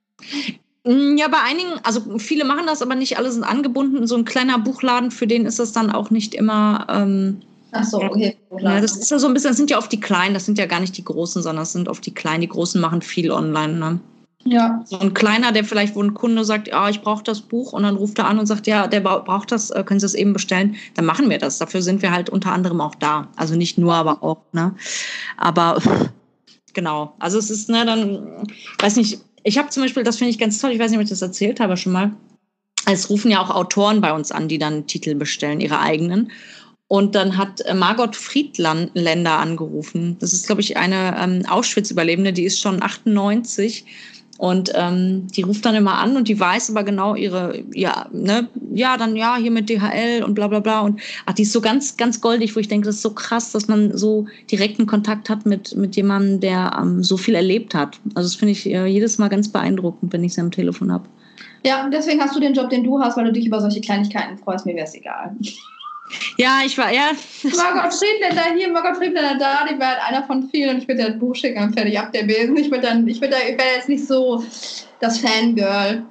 Ja, bei einigen, also viele machen das, aber nicht alle sind angebunden. So ein kleiner Buchladen, für den ist das dann auch nicht immer. Ähm, Ach so, okay. Ja, das ist ja so ein bisschen, das sind ja oft die Kleinen, das sind ja gar nicht die Großen, sondern das sind oft die Kleinen. Die Großen machen viel online, ne? Ja. So ein Kleiner, der vielleicht, wo ein Kunde sagt, ja, ich brauche das Buch und dann ruft er an und sagt, ja, der braucht das, können Sie das eben bestellen, dann machen wir das. Dafür sind wir halt unter anderem auch da. Also nicht nur, aber auch, ne? Aber genau, also es ist, ne, dann, weiß nicht, ich habe zum Beispiel, das finde ich ganz toll, ich weiß nicht, ob ich das erzählt habe schon mal, es rufen ja auch Autoren bei uns an, die dann Titel bestellen, ihre eigenen. Und dann hat Margot Friedländer angerufen. Das ist, glaube ich, eine ähm, Auschwitz-Überlebende, die ist schon achtundneunzig. Und ähm, die ruft dann immer an und die weiß aber genau ihre, ja, ne, ja, dann ja, hier mit D H L und bla bla bla. Und ach, die ist so ganz, ganz goldig, wo ich denke, das ist so krass, dass man so direkten Kontakt hat mit, mit jemandem, der ähm, so viel erlebt hat. Also das finde ich äh, jedes Mal ganz beeindruckend, wenn ich sie am Telefon habe. Ja, deswegen hast du den Job, den du hast, weil du dich über solche Kleinigkeiten freust. Mir wäre es egal. Ja, ich war, ja. Margot Friedländer hier, Margot Friedländer da, die wäre halt einer von vielen und ich würde das Buch schicken und fertig ab der Besen. Ich würde dann, ich würde da, ich wäre jetzt nicht so das Fangirl.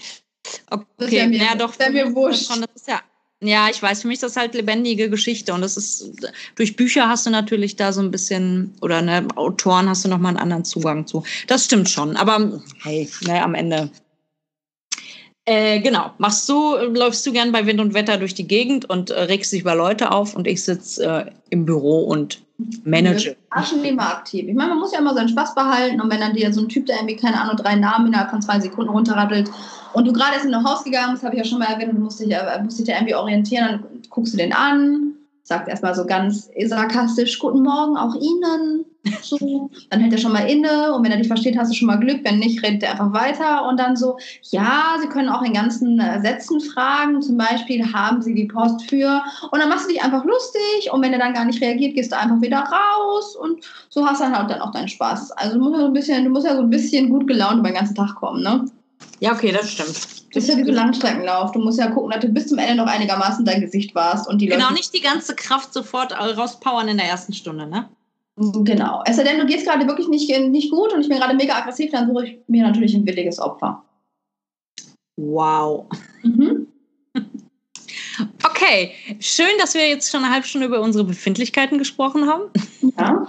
Okay, mir, ja doch. Das wäre mir wurscht. Das ist ja, ja, ich weiß, für mich ist das halt lebendige Geschichte und das ist, durch Bücher hast du natürlich da so ein bisschen, oder ne, Autoren hast du nochmal einen anderen Zugang zu. Das stimmt schon, aber hey, ne, am Ende. Äh, genau, machst du, läufst du gern bei Wind und Wetter durch die Gegend und äh, regst dich über Leute auf und ich sitze äh, im Büro und manage. Ich bin schon immer aktiv. Ich meine, man muss ja immer seinen Spaß behalten und wenn dann dir so ein Typ, der irgendwie, keine Ahnung, drei Namen innerhalb von zwei Sekunden runterrattelt und du gerade erst in ein Haus gegangen bist, habe ich ja schon mal erwähnt, du musst dich, äh, musst dich da irgendwie orientieren, dann guckst du den an, sagt erstmal so ganz sarkastisch, guten Morgen auch Ihnen. So. Dann hält er schon mal inne und wenn er dich versteht, hast du schon mal Glück. Wenn nicht, redet er einfach weiter und dann so, ja, Sie können auch in ganzen äh, Sätzen fragen, zum Beispiel, haben Sie die Post für? Und dann machst du dich einfach lustig und wenn er dann gar nicht reagiert, gehst du einfach wieder raus und so hast du dann halt dann auch deinen Spaß. Also du musst ja so ein bisschen, du musst ja so ein bisschen gut gelaunt über den ganzen Tag kommen, ne? Ja, okay, das stimmt. Das ist ja wie so Langstreckenlauf. Du musst ja gucken, dass du bis zum Ende noch einigermaßen dein Gesicht warst. Und die genau, Leute nicht die ganze Kraft sofort rauspowern in der ersten Stunde, ne? Genau. Es sei denn, du gehst gerade wirklich nicht, nicht gut und ich bin gerade mega aggressiv, dann suche ich mir natürlich ein williges Opfer. Wow. Mhm. Okay, schön, dass wir jetzt schon eine halbe Stunde über unsere Befindlichkeiten gesprochen haben. Ja.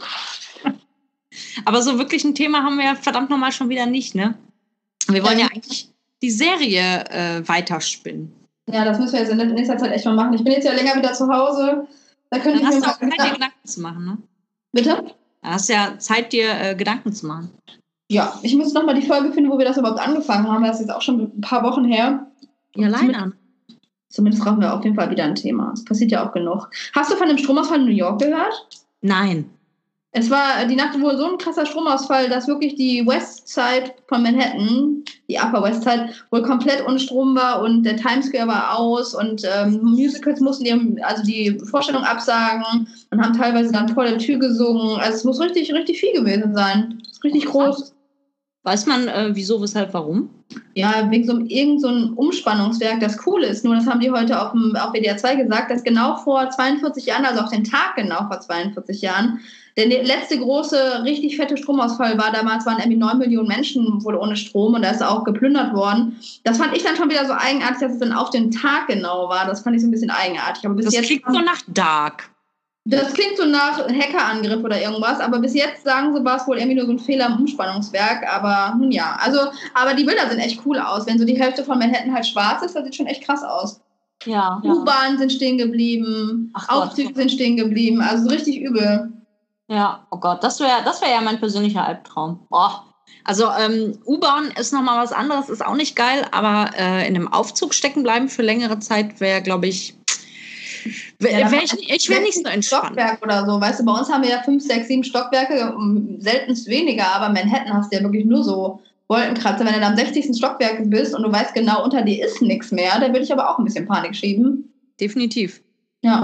Aber so wirklich ein Thema haben wir ja verdammt nochmal schon wieder nicht, ne? Wir wollen ja, ja eigentlich die Serie äh, weiterspinnen. Ja, das müssen wir jetzt in nächster Zeit echt mal machen. Ich bin jetzt ja länger wieder zu Hause. Da Dann hast du auch Zeit, dir Gedanken zu machen, ne? Bitte? Da hast du ja Zeit, dir äh, Gedanken zu machen. Ja, ich muss nochmal die Folge finden, wo wir das überhaupt angefangen haben. Das ist jetzt auch schon ein paar Wochen her. Ja, leider. Zumindest brauchen wir auf jeden Fall wieder ein Thema. Es passiert ja auch genug. Hast du von dem Stromausfall in New York gehört? Nein. Es war die Nacht wohl so ein krasser Stromausfall, dass wirklich die Westside von Manhattan, die Upper Westside, wohl komplett ohne Strom war und der Times Square war aus und ähm, Musicals mussten die, also die Vorstellung absagen und haben teilweise dann vor der Tür gesungen. Also es muss richtig, richtig viel gewesen sein. Richtig groß. Weiß man, äh, wieso, weshalb, warum? Ja, wegen so einem irgend so ein Umspannungswerk, das cool ist. Nur das haben die heute auf, dem, auf W D R zwei gesagt, dass genau vor zweiundvierzig Jahren, also auf den Tag genau vor zweiundvierzig Jahren, der letzte große, richtig fette Stromausfall war. Damals waren irgendwie neun Millionen Menschen wohl ohne Strom und da ist auch geplündert worden. Das fand ich dann schon wieder so eigenartig, dass es dann auf den Tag genau war. Das fand ich so ein bisschen eigenartig. Aber bis das jetzt klingt so nach Dark. Das klingt so nach Hackerangriff oder irgendwas, aber bis jetzt sagen sie, war es wohl irgendwie nur so ein Fehler im Umspannungswerk, aber nun ja, also, aber die Bilder sehen echt cool aus, wenn so die Hälfte von Manhattan halt schwarz ist, das sieht schon echt krass aus. Ja. ja. U-Bahnen sind stehen geblieben, Ach Aufzüge Gott. sind stehen geblieben, also so richtig übel. Ja, oh Gott, das wäre das wär ja mein persönlicher Albtraum. Oh. Also ähm, U-Bahn ist nochmal was anderes, ist auch nicht geil, aber äh, in einem Aufzug stecken bleiben für längere Zeit wäre, glaube ich, wär, ja, wär ich, ich wäre nicht so entspannt. Stockwerk oder so, weißt du, bei uns haben wir ja fünf, sechs, sieben Stockwerke, seltenst weniger, aber Manhattan hast du ja wirklich nur so Wolkenkratzer. Wenn du da am sechzigsten Stockwerk bist und du weißt genau, unter dir ist nichts mehr, dann würde ich aber auch ein bisschen Panik schieben. Definitiv. Ja.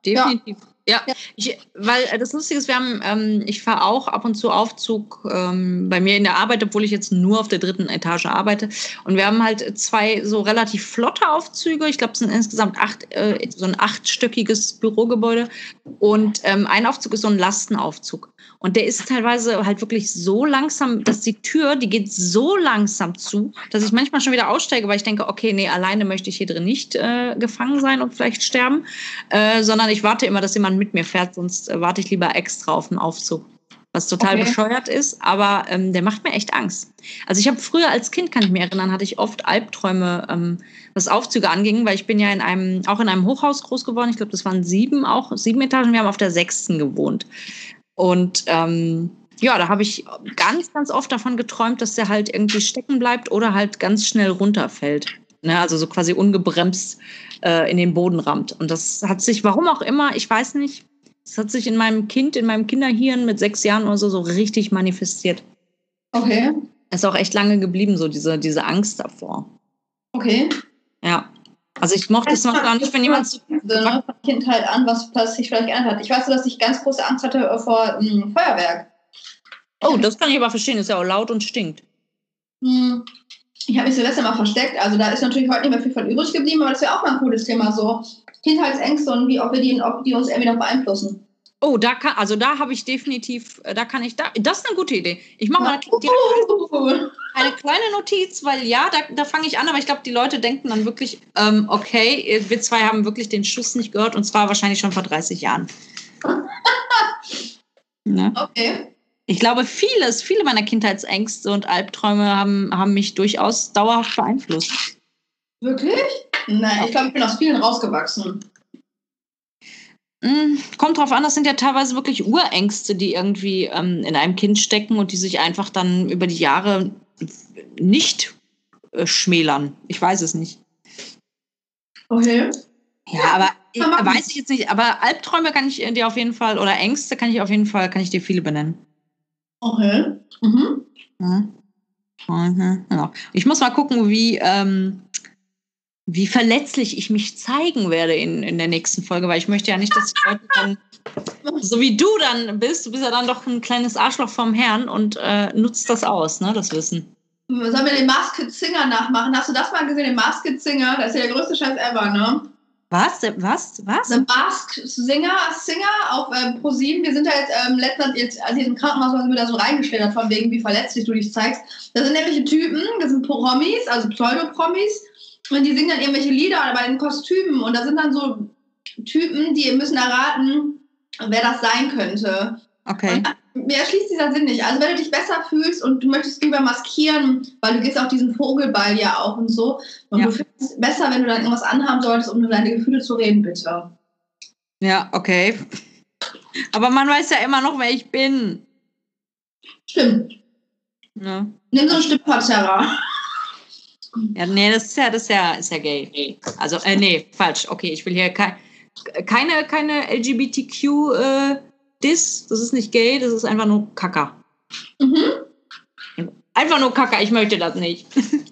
definitiv. Ja, Ja. Ich, weil äh, das Lustige ist, wir haben, ähm, ich fahre auch ab und zu Aufzug ähm, bei mir in der Arbeit, obwohl ich jetzt nur auf der dritten Etage arbeite. Und wir haben halt zwei so relativ flotte Aufzüge. Ich glaube, es sind insgesamt acht, äh, so ein achtstöckiges Bürogebäude. Und ähm, ein Aufzug ist so ein Lastenaufzug. Und der ist teilweise halt wirklich so langsam, dass die Tür, die geht so langsam zu, dass ich manchmal schon wieder aussteige, weil ich denke, okay, nee, alleine möchte ich hier drin nicht äh, gefangen sein und vielleicht sterben, äh, sondern ich warte immer, dass jemand mit mir fährt, sonst äh, warte ich lieber extra auf den Aufzug. Was total Okay. bescheuert ist, aber ähm, der macht mir echt Angst. Also ich habe früher als Kind, kann ich mich erinnern, hatte ich oft Albträume, ähm, was Aufzüge anging, weil ich bin ja in einem, auch in einem Hochhaus groß geworden. Ich glaube, das waren sieben, auch sieben Etagen. Wir haben auf der sechsten gewohnt. Und ähm, ja, da habe ich ganz, ganz oft davon geträumt, dass der halt irgendwie stecken bleibt oder halt ganz schnell runterfällt. Ne? Also so quasi ungebremst äh, in den Boden rammt. Und das hat sich, warum auch immer, ich weiß nicht, das hat sich in meinem Kind, in meinem Kinderhirn mit sechs Jahren oder so, so richtig manifestiert. Okay. Das ist auch echt lange geblieben, so diese, diese Angst davor. Okay. Ja. Also ich mochte es noch gar nicht, wenn jemand so ne, von Kindheit an, was, was sich vielleicht geändert hat. Ich weiß nur, dass ich ganz große Angst hatte vor ähm, Feuerwerk. Oh, das kann ich aber verstehen, ist ja auch laut und stinkt. Hm. Ich habe mich Silvester mal versteckt, also da ist natürlich heute nicht mehr viel von übrig geblieben, aber das wäre auch mal ein cooles Thema, so Kindheitsängste und wie, ob wir die, ob die uns irgendwie noch beeinflussen. Oh, da kann, also da habe ich definitiv, da kann ich, da, das ist eine gute Idee. Ich mache mal direkt Uh. eine kleine Notiz, weil ja, da, da fange ich an, aber ich glaube, die Leute denken dann wirklich, ähm, okay, wir zwei haben wirklich den Schuss nicht gehört und zwar wahrscheinlich schon vor dreißig Jahren. Ne? Okay. Ich glaube, vieles, viele meiner Kindheitsängste und Albträume haben, haben mich durchaus dauerhaft beeinflusst. Wirklich? Nein, ich glaube, ich bin aus vielen rausgewachsen. Kommt drauf an, das sind ja teilweise wirklich Urängste, die irgendwie ähm, in einem Kind stecken und die sich einfach dann über die Jahre nicht äh, schmälern. Ich weiß es nicht. Okay. Ja, aber ich, weiß ich jetzt nicht. Aber Albträume kann ich dir auf jeden Fall, oder Ängste kann ich auf jeden Fall, kann ich dir viele benennen. Okay. Mhm. Mhm. Mhm. Ja. Ich muss mal gucken, wie, ähm, wie verletzlich ich mich zeigen werde in, in der nächsten Folge, weil ich möchte ja nicht, dass die Leute dann, so wie du dann bist, du bist ja dann doch ein kleines Arschloch vom Herrn und äh, nutzt das aus, ne, das Wissen. Sollen wir den Masked Singer nachmachen? Hast du das mal gesehen, den Masked Singer? Das ist ja der größte Scheiß ever, ne? Was? Was? Was? The Masked Singer, Singer auf äh, ProSieben. Wir sind da jetzt ähm, letztens, jetzt, als ich im Krankenhaus war, sind wir da so reingestellt hat, von wegen, wie verletzlich du dich zeigst. Das sind nämlich Typen, das sind Promis, also Pseudopromis. Und die singen dann irgendwelche Lieder bei den Kostümen. Und da sind dann so Typen, die müssen erraten, wer das sein könnte. Okay. Und mir erschließt dieser Sinn nicht. Also wenn du dich besser fühlst und du möchtest lieber maskieren, weil du gehst auf diesen Vogelball ja auch und so. Und ja. du fühlst es besser, wenn du dann irgendwas anhaben solltest, um über deine Gefühle zu reden, bitte. Ja, okay. Aber man weiß ja immer noch, wer ich bin. Stimmt. Ja. Nimm so ein Stück Patera. Ja, nee, das ist ja, das ist ja, ist ja gay. Also, äh, nee, falsch. Okay, ich will hier kei- keine, keine L G B T Q äh, Dis. Das ist nicht gay, das ist einfach nur Kaka. Mhm. Einfach nur Kaka, ich möchte das nicht.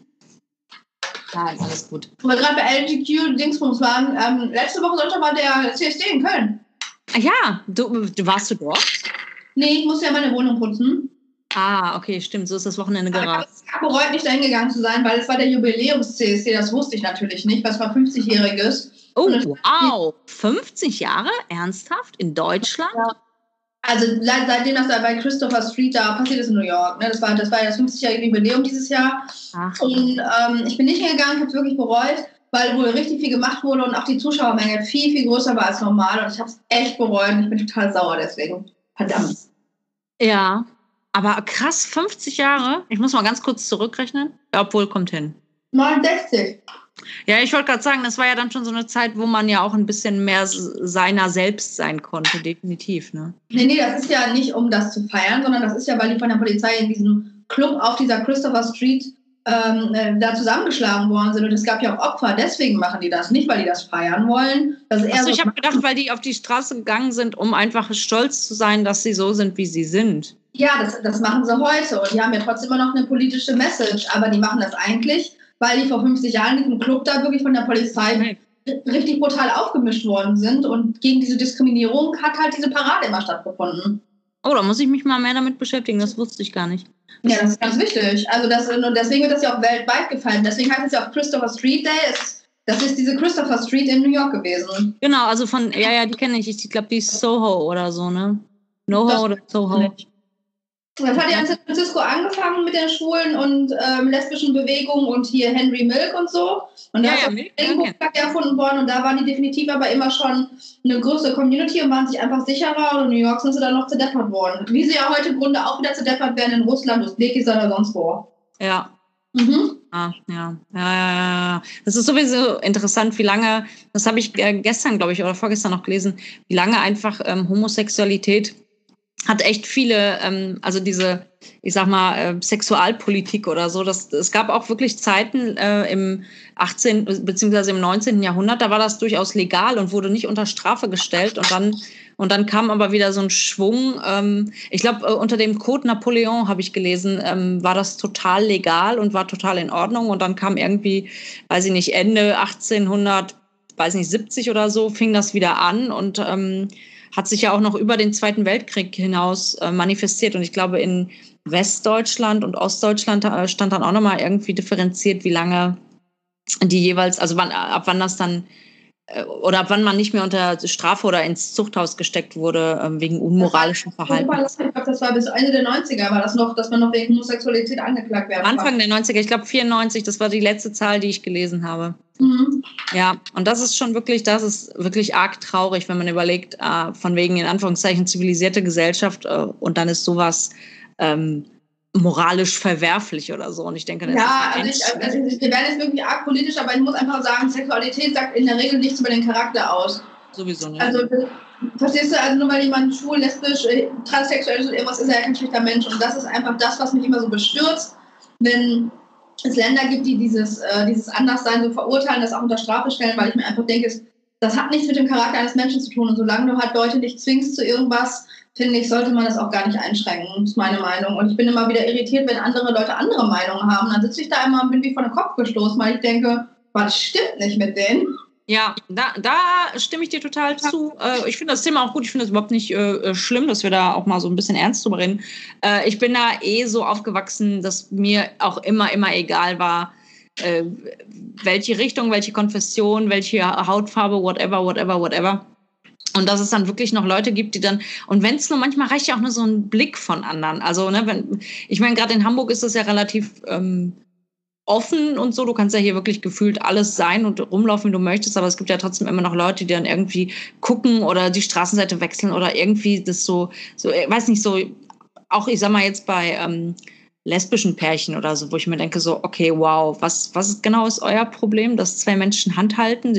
Nein, alles gut. Weil gerade bei L G B T Q-Dingsbums waren, ähm, letzte Woche Sonntag war der C S D in Köln. Ja, du, du warst du dort? Nee, ich musste ja meine Wohnung putzen. Ah, okay, stimmt, so ist das Wochenende Aber gerade. ich habe bereut, nicht dahin gegangen zu sein, weil es war der Jubiläums-C S D, das wusste ich natürlich nicht, was war fünfzigjähriges. Oh, wow, fünfzig Jahre? Ernsthaft? In Deutschland? Ja. Also seit, seitdem das da bei Christopher Street da passiert ist in New York. Ne? Das war das war das fünfzigjährige Jubiläum dieses Jahr. Ach. Und ähm, ich bin nicht hingegangen, ich habe es wirklich bereut, weil wohl richtig viel gemacht wurde und auch die Zuschauermenge viel, viel größer war als normal. Und ich habe es echt bereut und ich bin total sauer deswegen. Verdammt. Ja, aber krass, fünfzig Jahre? Ich muss mal ganz kurz zurückrechnen. Ja, obwohl, kommt hin. neunundsechzig. Ja, ich wollte gerade sagen, das war ja dann schon so eine Zeit, wo man ja auch ein bisschen mehr seiner selbst sein konnte, definitiv, ne? Nee, nee, das ist ja nicht, um das zu feiern, sondern das ist ja, weil die von der Polizei in diesem Club auf dieser Christopher Street ähm, äh, da zusammengeschlagen worden sind. Und es gab ja auch Opfer, deswegen machen die das. Nicht, weil die das feiern wollen. Das ist eher Achso, so ich habe gedacht, weil die auf die Straße gegangen sind, um einfach stolz zu sein, dass sie so sind, wie sie sind. Ja, das, das machen sie heute. Und die haben ja trotzdem immer noch eine politische Message. Aber die machen das eigentlich, weil die vor fünfzig Jahren in diesem Club da wirklich von der Polizei richtig brutal aufgemischt worden sind. Und gegen diese Diskriminierung hat halt diese Parade immer stattgefunden. Oh, da muss ich mich mal mehr damit beschäftigen, das wusste ich gar nicht. Ja, das ist ganz wichtig. Also das, und deswegen wird das ja auch weltweit gefeiert. Deswegen heißt es ja auch Christopher Street Day. Es, das ist diese Christopher Street in New York gewesen. Genau, also von, ja, ja, die kenne ich. Ich glaube, die ist Soho oder so, ne? NoHo oder Soho. Das hat ja in San Francisco angefangen mit der schwulen und ähm, lesbischen Bewegung und hier Henry Milk und so. Und da Ja, ist ja, auch Milk, der Regenbogenflagge erfunden worden und da waren die definitiv aber immer schon eine größere Community und waren sich einfach sicherer. Und in New York sind sie dann noch zerdeppert worden. Wie sie ja heute im Grunde auch wieder zerdeppert werden in Russland, Usbekistan oder sonst wo. Ja. Mhm. Ah, ja. Ja, ja, ja. Das ist sowieso interessant, wie lange, das habe ich gestern, glaube ich, oder vorgestern noch gelesen, wie lange einfach ähm, Homosexualität hat echt viele, ähm, also diese, ich sag mal, äh, Sexualpolitik oder so. Das, es gab auch wirklich Zeiten äh, im achtzehnten beziehungsweise im neunzehnten Jahrhundert, da war das durchaus legal und wurde nicht unter Strafe gestellt. Und dann, und dann kam aber wieder so ein Schwung. Ähm, ich glaube, äh, unter dem Code Napoleon, habe ich gelesen, ähm, war das total legal und war total in Ordnung. Und dann kam irgendwie, weiß ich nicht, Ende achtzehnhundert, weiß nicht, siebzig oder so, fing das wieder an und ähm, hat sich ja auch noch über den Zweiten Weltkrieg hinaus äh, manifestiert. Und ich glaube, in Westdeutschland und Ostdeutschland äh, stand dann auch nochmal irgendwie differenziert, wie lange die jeweils, also wann, ab wann das dann, äh, oder ab wann man nicht mehr unter Strafe oder ins Zuchthaus gesteckt wurde, äh, wegen unmoralischem Verhalten. Ich glaube, das war bis Ende der neunziger, war das noch, dass man noch wegen Homosexualität angeklagt werden Anfang kann. der neunziger, ich glaube vierundneunzig, das war die letzte Zahl, die ich gelesen habe. Mhm. Ja, und das ist schon wirklich, das ist wirklich arg traurig, wenn man überlegt, äh, von wegen in Anführungszeichen zivilisierte Gesellschaft äh, und dann ist sowas ähm, moralisch verwerflich oder so. Und ich denke, das ja, ist also, ich, also ich, wir werden jetzt wirklich arg politisch, aber ich muss einfach sagen, Sexualität sagt in der Regel nichts über den Charakter aus. Sowieso nicht. Also, verstehst du, also nur weil jemand schwul, lesbisch, transsexuell ist oder irgendwas, ist er ja kein schlechter Mensch. Und das ist einfach das, was mich immer so bestürzt, wenn es Länder gibt, die dieses, äh, dieses Anderssein so verurteilen, das auch unter Strafe stellen, weil ich mir einfach denke, es, das hat nichts mit dem Charakter eines Menschen zu tun. Und solange du halt Leute nicht zwingst zu irgendwas, finde ich, sollte man das auch gar nicht einschränken. Das ist meine Meinung. Und ich bin immer wieder irritiert, wenn andere Leute andere Meinungen haben. Dann sitze ich da immer und bin wie vor den Kopf gestoßen, weil ich denke, was stimmt nicht mit denen? Ja, da, da stimme ich dir total zu. Äh, ich finde das Thema auch gut. Ich finde es überhaupt nicht äh, schlimm, dass wir da auch mal so ein bisschen ernst drüber reden. Äh, ich bin da eh so aufgewachsen, dass mir auch immer, immer egal war, äh, welche Richtung, welche Konfession, welche Hautfarbe, whatever, whatever, whatever. Und dass es dann wirklich noch Leute gibt, die dann, und wenn es nur, manchmal reicht ja auch nur so ein Blick von anderen. Also, ne, wenn, ich meine, gerade in Hamburg ist das ja relativ ähm, offen und so. Du kannst ja hier wirklich gefühlt alles sein und rumlaufen, wie du möchtest, aber es gibt ja trotzdem immer noch Leute, die dann irgendwie gucken oder die Straßenseite wechseln oder irgendwie das so, so, ich weiß nicht, so, auch ich sag mal jetzt bei ähm, lesbischen Pärchen oder so, wo ich mir denke so, okay, wow, was, was genau ist euer Problem, dass zwei Menschen Hand halten?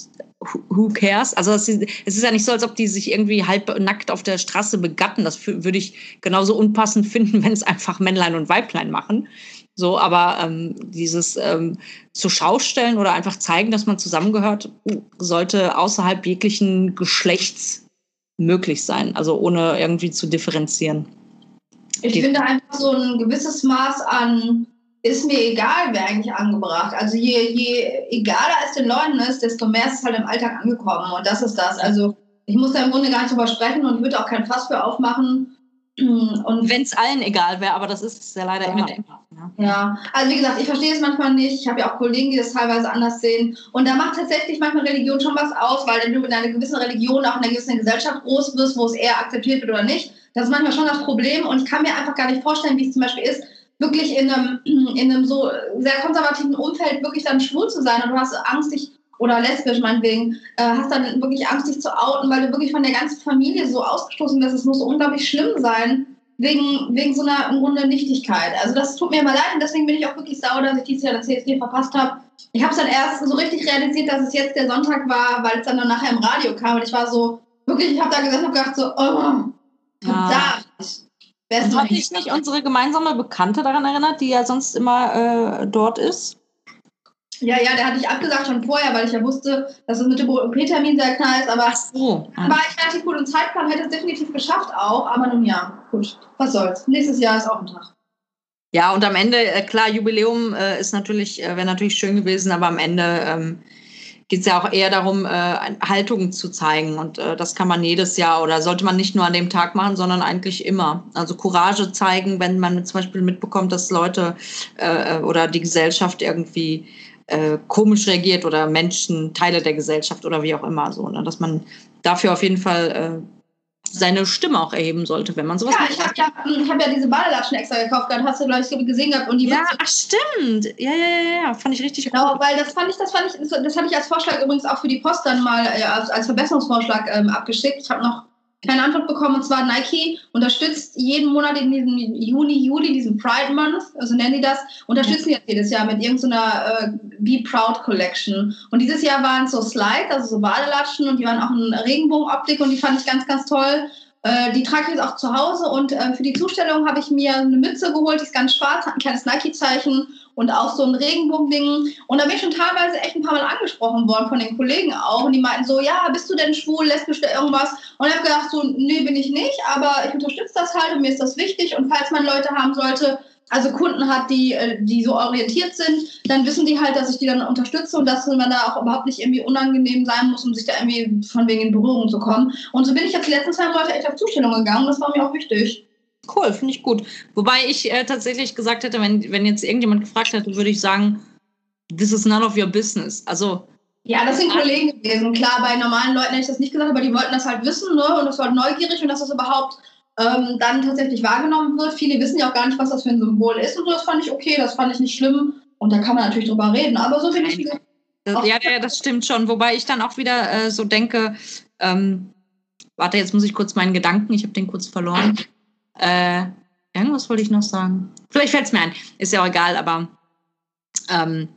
Who cares? Also es ist ja nicht so, als ob die sich irgendwie halb nackt auf der Straße begatten. Das würde ich genauso unpassend finden, wenn es einfach Männlein und Weiblein machen. So, aber ähm, dieses ähm, zur Schau stellen oder einfach zeigen, dass man zusammengehört, sollte außerhalb jeglichen Geschlechts möglich sein. Also ohne irgendwie zu differenzieren. Ich Die finde einfach so ein gewisses Maß an ist mir egal, wer eigentlich angebracht. Also je, je egaler es den Leuten ist, desto mehr ist es halt im Alltag angekommen. Und das ist das. Also ich muss da im Grunde gar nicht drüber sprechen und ich würde auch kein Fass für aufmachen. Und wenn es allen egal wäre, aber das ist es ja leider ja. immer. Ja. ja, also wie gesagt, ich verstehe es manchmal nicht. Ich habe ja auch Kollegen, die das teilweise anders sehen. Und da macht tatsächlich manchmal Religion schon was aus, weil wenn du in einer gewissen Religion auch in einer gewissen Gesellschaft groß wirst, wo es eher akzeptiert wird oder nicht, das ist manchmal schon das Problem. Und ich kann mir einfach gar nicht vorstellen, wie es zum Beispiel ist, wirklich in einem, in einem so sehr konservativen Umfeld wirklich dann schwul zu sein und du hast Angst, dich, oder lesbisch meinetwegen, äh, hast dann wirklich Angst, dich zu outen, weil du wirklich von der ganzen Familie so ausgestoßen bist. Es muss so unglaublich schlimm sein, wegen, wegen so einer im Grunde Nichtigkeit. Also das tut mir immer leid und deswegen bin ich auch wirklich sauer, dass ich dieses Jahr das C S D verpasst habe. Ich habe es dann erst so richtig realisiert, dass es jetzt der Sonntag war, weil es dann, dann nachher im Radio kam und ich war so, wirklich, ich habe da gesessen und gedacht so, oh, verdammt. Und hat dich nicht unsere gemeinsame Bekannte daran erinnert, die ja sonst immer äh, dort ist? Ja, ja, der hatte ich abgesagt schon vorher, weil ich ja wusste, dass es mit dem O P-Termin sehr klar ist, aber Ach so. war ich relativ gut im Zeitplan, hätte es definitiv geschafft auch, aber nun ja, gut, was soll's. Nächstes Jahr ist auch ein Tag. Ja, und am Ende, äh, klar, Jubiläum äh, ist natürlich, äh, wäre natürlich schön gewesen, aber am Ende ähm, geht es ja auch eher darum, äh, Haltung zu zeigen. Und äh, das kann man jedes Jahr oder sollte man nicht nur an dem Tag machen, sondern eigentlich immer. Also Courage zeigen, wenn man zum Beispiel mitbekommt, dass Leute äh, oder die Gesellschaft irgendwie äh, komisch reagiert oder Menschen, Teile der Gesellschaft oder wie auch immer. So, ne? Dass man dafür auf jeden Fall äh, seine Stimme auch erheben sollte, wenn man sowas ja, macht. Ich habe ja, ich hab ja diese Badelatschen extra gekauft, dann hast du, glaube ich, gesehen gehabt. Und die ja, ach stimmt. Ja, ja, ja, ja, fand ich richtig gut. Genau, weil das fand ich, das fand ich, das habe ich als Vorschlag übrigens auch für die Post dann mal äh, als, als Verbesserungsvorschlag ähm, abgeschickt. Ich habe noch keine Antwort bekommen, und zwar Nike unterstützt jeden Monat in diesem Juni, Juli, diesen Pride Month, also nennen die das, unterstützen jetzt jedes Jahr mit irgendeiner äh, Be Proud Collection. Und dieses Jahr waren es so Slides, also so Badelatschen, und die waren auch in Regenbogenoptik und die fand ich ganz, ganz toll. Äh, die trage ich jetzt auch zu Hause, und äh, für die Zustellung habe ich mir eine Mütze geholt, die ist ganz schwarz, hat ein kleines Nike-Zeichen und auch so ein Regenbogending. Und da bin ich schon teilweise echt ein paar Mal angesprochen worden von den Kollegen auch. Und die meinten so, ja, bist du denn schwul, lesbisch oder irgendwas? Und ich habe gedacht so, nee, bin ich nicht, aber ich unterstütze das halt und mir ist das wichtig. Und falls man Leute haben sollte, also Kunden hat, die, die so orientiert sind, dann wissen die halt, dass ich die dann unterstütze und dass man da auch überhaupt nicht irgendwie unangenehm sein muss, um sich da irgendwie von wegen in Berührung zu kommen. Und so bin ich jetzt die letzten zwei Monate echt auf Zustellung gegangen und das war mir auch wichtig. Cool, finde ich gut. Wobei ich äh, tatsächlich gesagt hätte, wenn, wenn jetzt irgendjemand gefragt hätte, würde ich sagen, this is none of your business. Also ja, das sind Kollegen gewesen. Klar, bei normalen Leuten hätte ich das nicht gesagt, aber die wollten das halt wissen, ne? Und das war halt neugierig und dass das überhaupt ähm, dann tatsächlich wahrgenommen wird. Viele wissen ja auch gar nicht, was das für ein Symbol ist und so. Das fand ich okay, das fand ich nicht schlimm. Und da kann man natürlich drüber reden. Aber so finde ich... Das, ja, ja, das stimmt schon. Wobei ich dann auch wieder äh, so denke, ähm, warte, jetzt muss ich kurz meinen Gedanken, ich habe den kurz verloren. Äh, irgendwas wollte ich noch sagen. Vielleicht fällt es mir ein. Ist ja auch egal, aber ähm,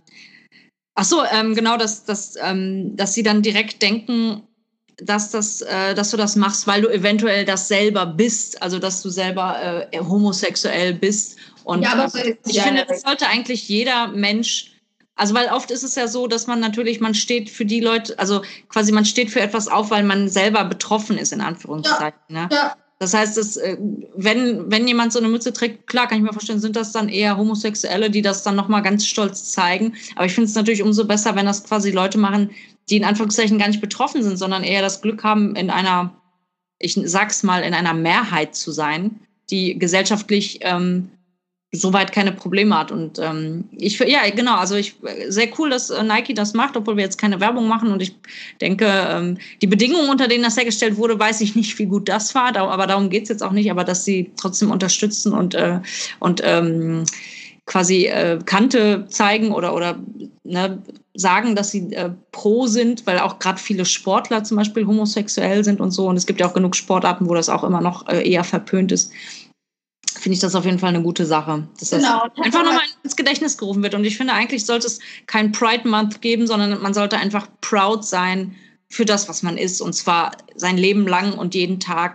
ach so, ähm, genau, dass, dass, ähm, dass sie dann direkt denken, dass, das, äh, dass du das machst, weil du eventuell das selber bist, also dass du selber äh, homosexuell bist. Und ja, aber äh, ich ja, finde, das sollte eigentlich jeder Mensch, also weil oft ist es ja so, dass man natürlich, man steht für die Leute, also quasi man steht für etwas auf, weil man selber betroffen ist, in Anführungszeichen. Ja, ne? Ja. Das heißt, dass, wenn, wenn jemand so eine Mütze trägt, klar, kann ich mir vorstellen, sind das dann eher Homosexuelle, die das dann nochmal ganz stolz zeigen. Aber ich finde es natürlich umso besser, wenn das quasi Leute machen, die in Anführungszeichen gar nicht betroffen sind, sondern eher das Glück haben, in einer, ich sag's mal, in einer Mehrheit zu sein, die gesellschaftlich ähm, soweit keine Probleme hat. Und ähm, ich, ja, genau, also ich, sehr cool, dass äh, Nike das macht, obwohl wir jetzt keine Werbung machen. Und ich denke, ähm, die Bedingungen, unter denen das hergestellt wurde, weiß ich nicht, wie gut das war, da, aber darum geht's jetzt auch nicht, aber dass sie trotzdem unterstützen und, äh, und ähm, quasi äh, Kante zeigen oder, oder ne, sagen, dass sie äh, pro sind, weil auch gerade viele Sportler zum Beispiel homosexuell sind und so. Und es gibt ja auch genug Sportarten, wo das auch immer noch äh, eher verpönt ist. Finde ich das auf jeden Fall eine gute Sache, dass genau. das einfach nochmal ins Gedächtnis gerufen wird. Und ich finde, eigentlich sollte es kein Pride Month geben, sondern man sollte einfach proud sein für das, was man ist. Und zwar sein Leben lang und jeden Tag.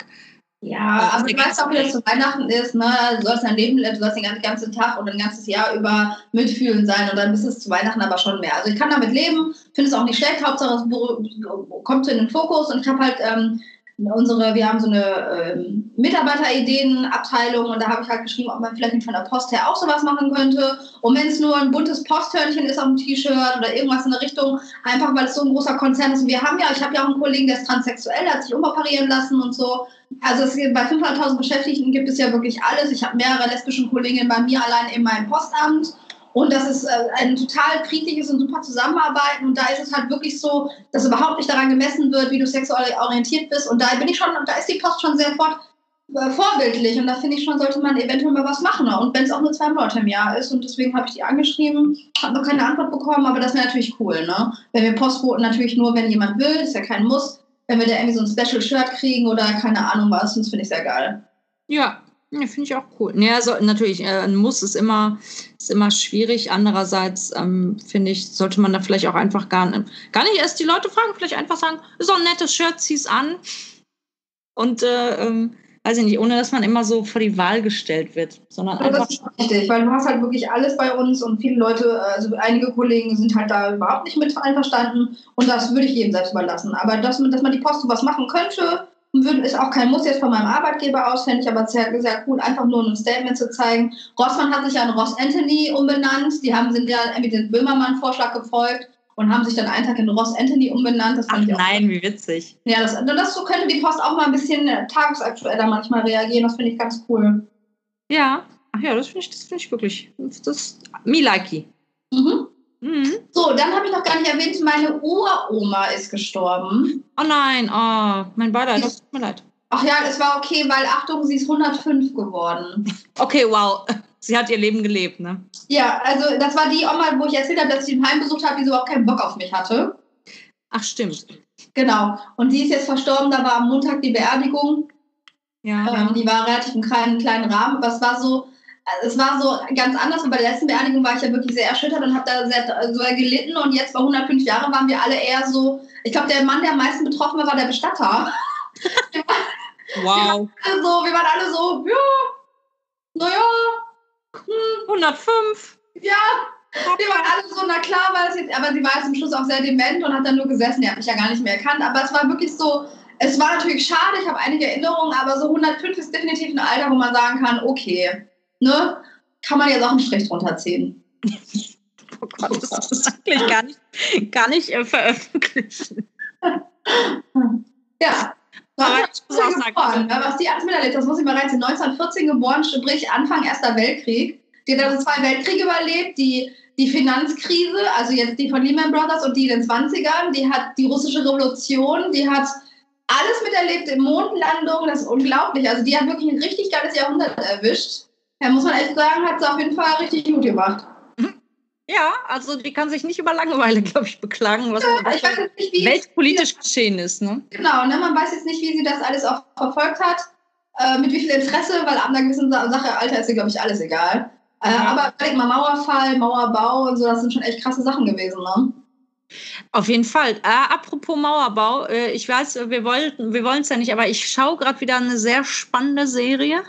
Ja, aber du weißt auch, wie das zu Weihnachten ist, ne? Du sollst dein Leben, du sollst den ganzen Tag oder ein ganzes Jahr über mitfühlen sein und dann ist es zu Weihnachten aber schon mehr. Also ich kann damit leben, finde es auch nicht schlecht, Hauptsache es kommt so in den Fokus und ich habe halt ähm, unsere, wir haben so eine ähm, Mitarbeiterideenabteilung und da habe ich halt geschrieben, ob man vielleicht nicht von der Post her auch sowas machen könnte. Und wenn es nur ein buntes Posthörnchen ist auf dem T-Shirt oder irgendwas in der Richtung, einfach weil es so ein großer Konzern ist. Und wir haben ja, ich habe ja auch einen Kollegen, der ist transsexuell, der hat sich umoperieren lassen und so. Also es, bei fünfhunderttausend Beschäftigten gibt es ja wirklich alles. Ich habe mehrere lesbische Kolleginnen bei mir allein in meinem Postamt. Und das ist äh, ein total friedliches und super Zusammenarbeiten. Und da ist es halt wirklich so, dass überhaupt nicht daran gemessen wird, wie du sexuell orientiert bist. Und da bin ich schon, da ist die Post schon sehr fort, äh, vorbildlich. Und da finde ich schon, sollte man eventuell mal was machen. Und wenn es auch nur zwei Monate im Jahr ist. Und deswegen habe ich die angeschrieben, habe noch keine Antwort bekommen. Aber das wäre natürlich cool, ne? Wenn wir Postboten natürlich nur, wenn jemand will, ist ja kein Muss. Wenn wir da irgendwie so ein Special-Shirt kriegen oder keine Ahnung was, das finde ich sehr geil. Ja. Ja, finde ich auch cool. Ja, also natürlich, äh, ein Muss ist immer, ist immer schwierig. Andererseits, ähm, finde ich, sollte man da vielleicht auch einfach gar, gar nicht erst die Leute fragen, vielleicht einfach sagen, ist doch ein nettes Shirt, zieh's an. Und, äh, ähm, weiß ich nicht, ohne dass man immer so vor die Wahl gestellt wird, sondern also einfach... Das ist richtig, weil du hast halt wirklich alles bei uns und viele Leute, also einige Kollegen sind halt da überhaupt nicht mit einverstanden und das würde ich jedem selbst überlassen. Aber dass, dass man die Post so was machen könnte, ist auch kein Muss jetzt von meinem Arbeitgeber aus, fände ich aber sehr, sehr cool, einfach nur ein Statement zu zeigen. Rossmann hat sich ja in Ross Anthony umbenannt, die haben, sind ja irgendwie den Böhmermann-Vorschlag gefolgt und haben sich dann einen Tag in Ross Anthony umbenannt. Das Ach fand ich auch nein, cool. wie witzig. Ja, das, das so könnte die Post auch mal ein bisschen tagesaktueller manchmal reagieren. Das finde ich ganz cool. Ja, ach ja, das finde ich, das finde ich wirklich, das me likey. Mhm. Mhm. So, dann habe ich noch gar nicht erwähnt, meine Uroma ist gestorben. Oh nein, oh, mein Beileid, das tut mir leid. Ach ja, es war okay, weil, Achtung, sie ist hundertfünf geworden. Okay, wow. Sie hat ihr Leben gelebt, ne? Ja, also das war die Oma, wo ich erzählt habe, dass ich den Heim besucht habe, die so auch keinen Bock auf mich hatte. Ach, stimmt. Genau. Und die ist jetzt verstorben, da war am Montag die Beerdigung. Ja. Ähm, die war relativ im kleinen, kleinen Rahmen, aber es war so, es war so ganz anders. Und bei der letzten Beerdigung war ich ja wirklich sehr erschüttert und habe da sehr, so gelitten. Und jetzt bei hundertfünf Jahren waren wir alle eher so, ich glaube, der Mann, der am meisten betroffen war, war der Bestatter. Wow. Wir waren alle so, wir waren alle so, ja, naja, hm, hundertfünf. Ja, wir waren alle so, na klar war das jetzt, aber sie war jetzt zum Schluss auch sehr dement und hat dann nur gesessen, die hat mich ja gar nicht mehr erkannt, aber es war wirklich so, es war natürlich schade, ich habe einige Erinnerungen, aber so hundertfünf ist definitiv ein Alter, wo man sagen kann, okay, ne, kann man jetzt auch einen Strich drunter ziehen. Oh Gott, das ist eigentlich gar nicht, gar nicht äh, veröffentlichen. Ja. Aber ich muss auch sagen, geboren, was die alles miterlebt, das muss ich mal reinziehen, neunzehnhundertvierzehn geboren, sprich Anfang Erster Weltkrieg. Die hat also zwei Weltkriege überlebt, die, die Finanzkrise, also jetzt die von Lehman Brothers und die in den zwanzigern, die hat die russische Revolution, die hat alles miterlebt, Mondlandung, das ist unglaublich. Also die hat wirklich ein richtig geiles Jahrhundert erwischt. Ja, muss man echt sagen, hat sie auf jeden Fall richtig gut gemacht. Ja, also die kann sich nicht über Langeweile, glaube ich, beklagen, was, ja, was ich weiß nicht, wie weltpolitisch wie, geschehen ist. Ne? Genau, ne, man weiß jetzt nicht, wie sie das alles auch verfolgt hat, äh, mit wie viel Interesse, weil ab einer gewissen Sache, Alter, ist ihr, glaube ich, alles egal. Äh, ja. Aber überleg mal, Mauerfall, Mauerbau und so, das sind schon echt krasse Sachen gewesen, ne? Auf jeden Fall. Äh, apropos Mauerbau, äh, ich weiß, wir wollten wir wollen es ja nicht, aber ich schaue gerade wieder eine sehr spannende Serie.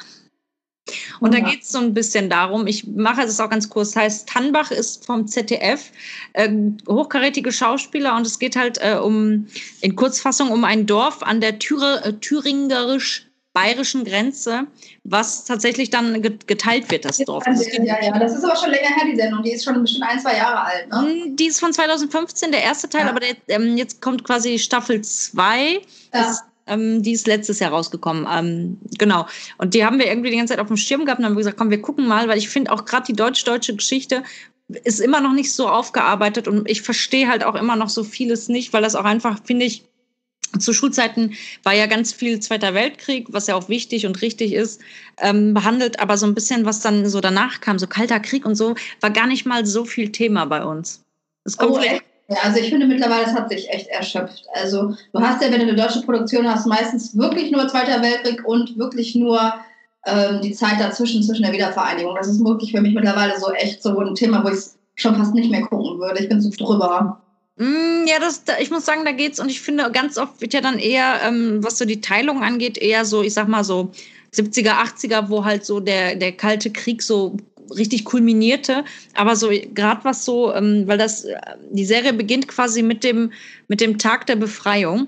Und ja. Da geht es so ein bisschen darum, ich mache es auch ganz kurz, heißt Tannbach, ist vom Z D F, äh, hochkarätige Schauspieler und es geht halt äh, um, in Kurzfassung, um ein Dorf an der Thüre, äh, thüringerisch-bayerischen Grenze, was tatsächlich dann geteilt wird, das Dorf. Das ja, ja, ja, das ist aber schon länger her, die Sendung, die ist schon bestimmt ein, zwei Jahre alt, ne? Die ist von zweitausendfünfzehn, der erste Teil, ja. aber der, ähm, jetzt kommt quasi Staffel zwei. Ja. Ähm, die ist letztes Jahr rausgekommen. Ähm, genau. Und die haben wir irgendwie die ganze Zeit auf dem Schirm gehabt und haben gesagt, komm, wir gucken mal, weil ich finde auch gerade die deutsch-deutsche Geschichte ist immer noch nicht so aufgearbeitet und ich verstehe halt auch immer noch so vieles nicht, weil das auch einfach, finde ich, zu Schulzeiten war ja ganz viel Zweiter Weltkrieg, was ja auch wichtig und richtig ist, ähm, behandelt, aber so ein bisschen, was dann so danach kam, so Kalter Krieg und so, war gar nicht mal so viel Thema bei uns. Es kommt oh, vielleicht ja, also ich finde mittlerweile, das hat sich echt erschöpft. Also du hast ja, wenn du eine deutsche Produktion hast, meistens wirklich nur Zweiter Weltkrieg und wirklich nur ähm, die Zeit dazwischen, zwischen der Wiedervereinigung. Das ist wirklich für mich mittlerweile so echt so ein Thema, wo ich es schon fast nicht mehr gucken würde. Ich bin so drüber. Mm, ja, das, ich muss sagen, da geht's und ich finde, ganz oft wird ja dann eher, ähm, was so die Teilung angeht, eher so, ich sag mal so siebziger, achtziger, wo halt so der, der Kalte Krieg so richtig kulminierte, aber so gerade was so, ähm, weil das die Serie beginnt quasi mit dem mit dem Tag der Befreiung,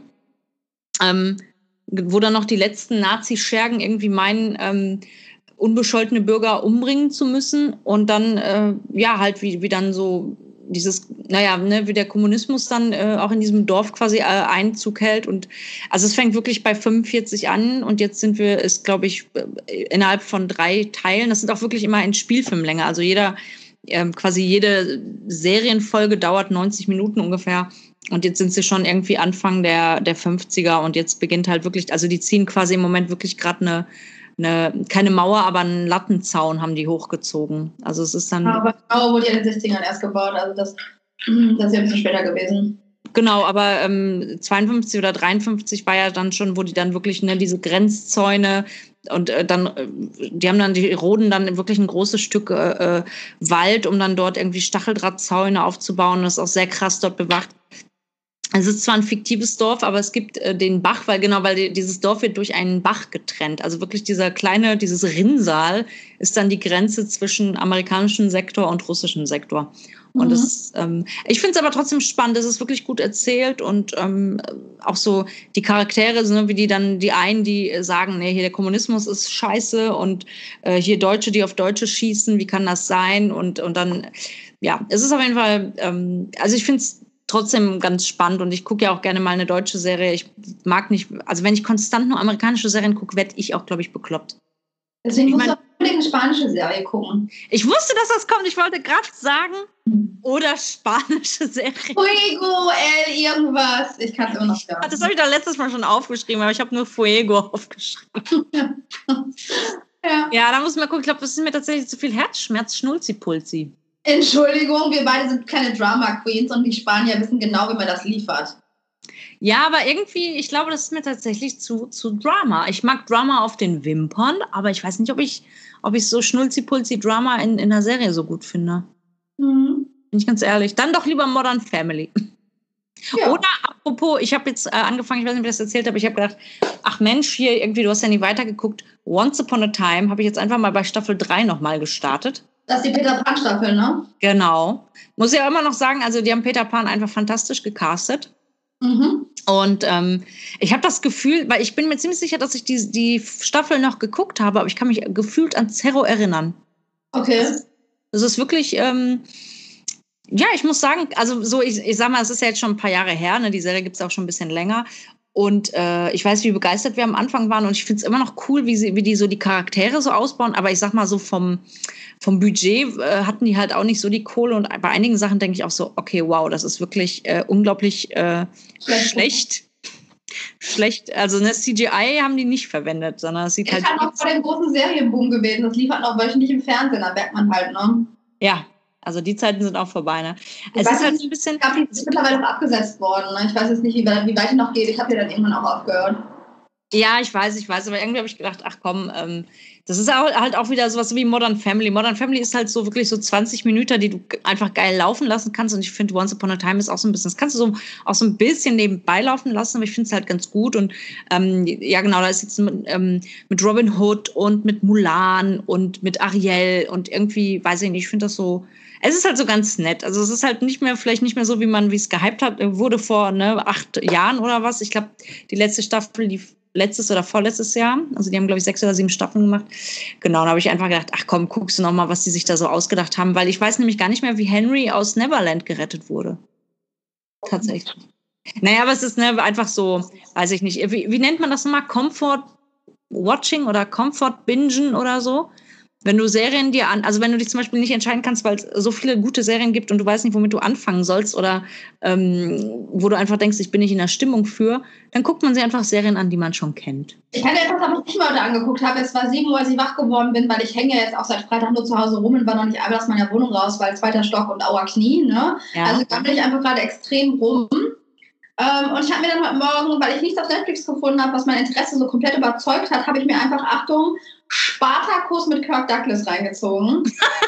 ähm, wo dann noch die letzten Nazi-Schergen irgendwie meinen, ähm, unbescholtene Bürger umbringen zu müssen und dann äh, ja halt wie wie dann so dieses, naja, ne, wie der Kommunismus dann äh, auch in diesem Dorf quasi äh, Einzug hält. Und also es fängt wirklich bei fünfundvierzig an und jetzt sind wir, ist glaube ich, innerhalb von drei Teilen, das sind auch wirklich immer in Spielfilmlänge. Also jeder, ähm, quasi jede Serienfolge dauert neunzig Minuten ungefähr. Und jetzt sind sie schon irgendwie Anfang der, der fünfziger und jetzt beginnt halt wirklich, also die ziehen quasi im Moment wirklich gerade eine Eine, keine Mauer, aber einen Lattenzaun haben die hochgezogen. Also es ist dann... Aber die Mauer wurde ja in den sechzigern erst gebaut, also das, das ist ja ein bisschen später gewesen. Genau, aber ähm, zweiundfünfzig oder dreiundfünfzig war ja dann schon, wo die dann wirklich, ne, diese Grenzzäune und äh, dann, äh, die haben dann, die roden dann wirklich ein großes Stück äh, Wald, um dann dort irgendwie Stacheldrahtzäune aufzubauen. Das ist auch sehr krass dort bewacht. Es ist zwar ein fiktives Dorf, aber es gibt äh, den Bach, weil genau, weil die, dieses Dorf wird durch einen Bach getrennt. Also wirklich dieser kleine, dieses Rinnsal ist dann die Grenze zwischen amerikanischem Sektor und russischem Sektor. Und mhm. das, ähm, ich finde es aber trotzdem spannend. Es ist wirklich gut erzählt und ähm, auch so die Charaktere, so, wie die dann die einen, die sagen, nee, hier der Kommunismus ist scheiße und äh, hier Deutsche, die auf Deutsche schießen, wie kann das sein? Und und dann, ja, es ist auf jeden Fall, ähm, also ich finde es trotzdem ganz spannend und ich gucke ja auch gerne mal eine deutsche Serie. Ich mag nicht, also wenn ich konstant nur amerikanische Serien gucke, werde ich auch, glaube ich, bekloppt. Deswegen ich musst mein, du unbedingt eine spanische Serie gucken. Ich wusste, dass das kommt. Ich wollte gerade sagen, oder spanische Serie. Fuego, El, irgendwas. Ich kann es immer noch sagen. Das habe ich doch letztes Mal schon aufgeschrieben, aber ich habe nur Fuego aufgeschrieben. ja. ja, da muss man gucken. Ich glaube, das ist mir tatsächlich zu viel Herzschmerz, Schnulzi-Pulzi. Entschuldigung, wir beide sind keine Drama-Queens und die Spanier wissen genau, wie man das liefert. Ja, aber irgendwie, ich glaube, das ist mir tatsächlich zu, zu Drama. Ich mag Drama auf den Wimpern, aber ich weiß nicht, ob ich, ob ich so Schnulzi-Pulzi-Drama in, in der Serie so gut finde. Mhm. Bin ich ganz ehrlich. Dann doch lieber Modern Family. Ja. Oder apropos, ich habe jetzt äh, angefangen, ich weiß nicht, ob ich das erzählt habe, ich habe gedacht, ach Mensch, hier irgendwie, du hast ja nie weitergeguckt. Once Upon a Time habe ich jetzt einfach mal bei Staffel drei nochmal gestartet. Das ist die Peter Pan-Staffel, ne? Genau. Muss ja immer noch sagen, also die haben Peter Pan einfach fantastisch gecastet. Mhm. Und ähm, ich habe das Gefühl, weil ich bin mir ziemlich sicher, dass ich die, die Staffel noch geguckt habe, aber ich kann mich gefühlt an Zerro erinnern. Okay. Das, das ist wirklich, ähm, ja, ich muss sagen, also so, ich, ich sag mal, es ist ja jetzt schon ein paar Jahre her, ne? Die Serie gibt es auch schon ein bisschen länger. Und äh, ich weiß, wie begeistert wir am Anfang waren und ich finde es immer noch cool, wie, sie, wie die so die Charaktere so ausbauen, aber ich sag mal so vom, vom Budget äh, hatten die halt auch nicht so die Kohle und bei einigen Sachen denke ich auch so, okay, wow, das ist wirklich äh, unglaublich äh, schlecht. Schlecht, also ne, C G I haben die nicht verwendet, sondern es sieht ist halt... halt auch vor dem großen Serienboom gewesen, das lief halt noch wöchentlich im Fernsehen, da merkt man halt, ne? Ja, also die Zeiten sind auch vorbei, ne? Es ich ist halt so ein bisschen... Ich glaube, die ist mittlerweile auch abgesetzt worden, ne? Ich weiß jetzt nicht, wie weit, wie weit die noch geht, ich habe ja dann irgendwann auch aufgehört. Ja, ich weiß, ich weiß, aber irgendwie habe ich gedacht, ach komm, ähm, das ist auch, halt auch wieder sowas wie Modern Family. Modern Family ist halt so wirklich so zwanzig Minuten, die du einfach geil laufen lassen kannst und ich finde, Once Upon a Time ist auch so ein bisschen, das kannst du so auch so ein bisschen nebenbei laufen lassen, aber ich finde es halt ganz gut und ähm, ja genau, da ist jetzt mit, ähm, mit Robin Hood und mit Mulan und mit Ariel und irgendwie, weiß ich nicht, ich finde das so, es ist halt so ganz nett. Also es ist halt nicht mehr, vielleicht nicht mehr so, wie man, wie es gehypt hat, wurde vor ne, acht Jahren oder was. Ich glaube, die letzte Staffel, die letztes oder vorletztes Jahr. Also die haben, glaube ich, sechs oder sieben Staffeln gemacht. Genau, da habe ich einfach gedacht, ach komm, guckst du noch mal, was die sich da so ausgedacht haben, weil ich weiß nämlich gar nicht mehr, wie Henry aus Neverland gerettet wurde. Tatsächlich. Naja, aber es ist ne, einfach so, weiß ich nicht, wie, wie nennt man das nochmal? Comfort Watching oder Comfort Bingen oder so? Wenn du Serien dir an, also wenn du dich zum Beispiel nicht entscheiden kannst, weil es so viele gute Serien gibt und du weißt nicht, womit du anfangen sollst oder ähm, wo du einfach denkst, ich bin nicht in der Stimmung für, dann guckt man sich einfach Serien an, die man schon kennt. Ich hatte etwas, was ich nicht mal heute angeguckt habe. Es war sieben Uhr, als ich wach geworden bin, weil ich hänge jetzt auch seit Freitag nur zu Hause rum und war noch nicht einmal aus meiner Wohnung raus, weil zweiter Stock und Auer Knie, ne? Ja. Also gammel ich einfach gerade extrem rum. Ähm, und ich habe mir dann heute Morgen, weil ich nichts auf Netflix gefunden habe, was mein Interesse so komplett überzeugt hat, habe ich mir einfach, Achtung, Spartacus mit Kirk Douglas reingezogen.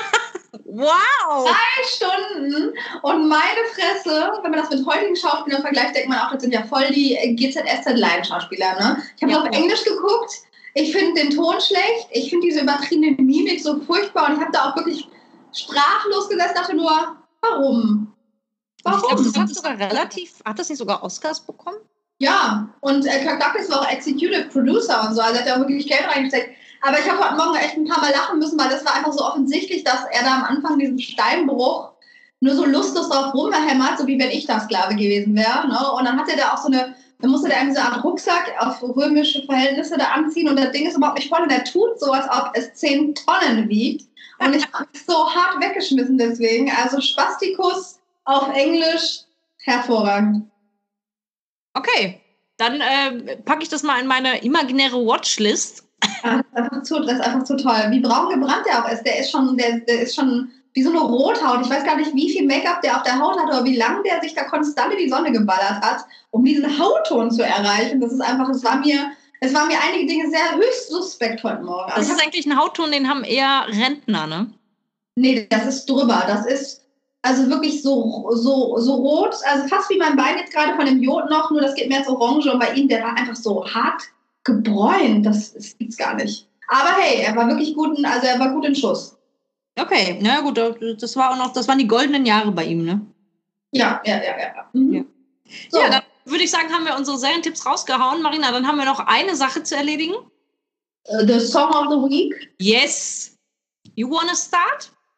Wow! Drei Stunden und meine Fresse, wenn man das mit heutigen Schauspielern vergleicht, denkt man auch, das sind ja voll die G Z S Z-Laienschauspieler, ne? Ich habe ja. auf Englisch geguckt, ich finde den Ton schlecht, ich finde diese übertriebene Mimik so furchtbar und ich habe da auch wirklich sprachlos gesessen, dachte nur, warum? Warum? Ich glaube, das hat sogar relativ, hat das nicht sogar Oscars bekommen? Ja, und äh, Kirk Douglas war auch Executive Producer und so, also hat er wirklich Geld reingesteckt. Aber ich habe heute Morgen echt ein paar Mal lachen müssen, weil das war einfach so offensichtlich, dass er da am Anfang diesen Steinbruch nur so lustlos drauf rumhämmert, so wie wenn ich da Sklave gewesen wäre. Ne? Und dann hat er da auch so eine, dann musste der irgendwie so eine Art Rucksack auf römische Verhältnisse da anziehen und das Ding ist überhaupt nicht voll und der tut so, als ob es zehn Tonnen wiegt. Und ich habe mich so hart weggeschmissen deswegen. Also Spastikus auf Englisch, hervorragend. Okay, dann äh, packe ich das mal in meine imaginäre Watchlist. Ah, das, ist zu, das ist einfach zu toll. Wie braun gebrannt der auch ist. Der ist schon, der, der ist schon wie so eine Rothaut. Ich weiß gar nicht, wie viel Make-up der auf der Haut hat oder wie lange der sich da konstant in die Sonne geballert hat, um diesen Hautton zu erreichen. Das ist einfach, es war mir, es waren mir einige Dinge sehr höchst suspekt heute Morgen. Das ist eigentlich ein Hautton, den haben eher Rentner, ne? Nee, das ist drüber. Das ist also wirklich so, so, so rot, also fast wie mein Bein jetzt gerade von dem Jod noch, nur das geht mehr als Orange und bei ihm, der war einfach so hart gebräunt, das, das gibt's gar nicht. Aber hey, er war wirklich gut, also er war gut in Schuss. Okay, na gut, das war auch noch, das waren die goldenen Jahre bei ihm, ne? Ja, ja, ja, ja. Mhm. Ja, so. Ja, dann würde ich sagen, haben wir unsere Serientipps rausgehauen. Marina, dann haben wir noch eine Sache zu erledigen. Uh, the Song of the Week. Yes. You wanna start?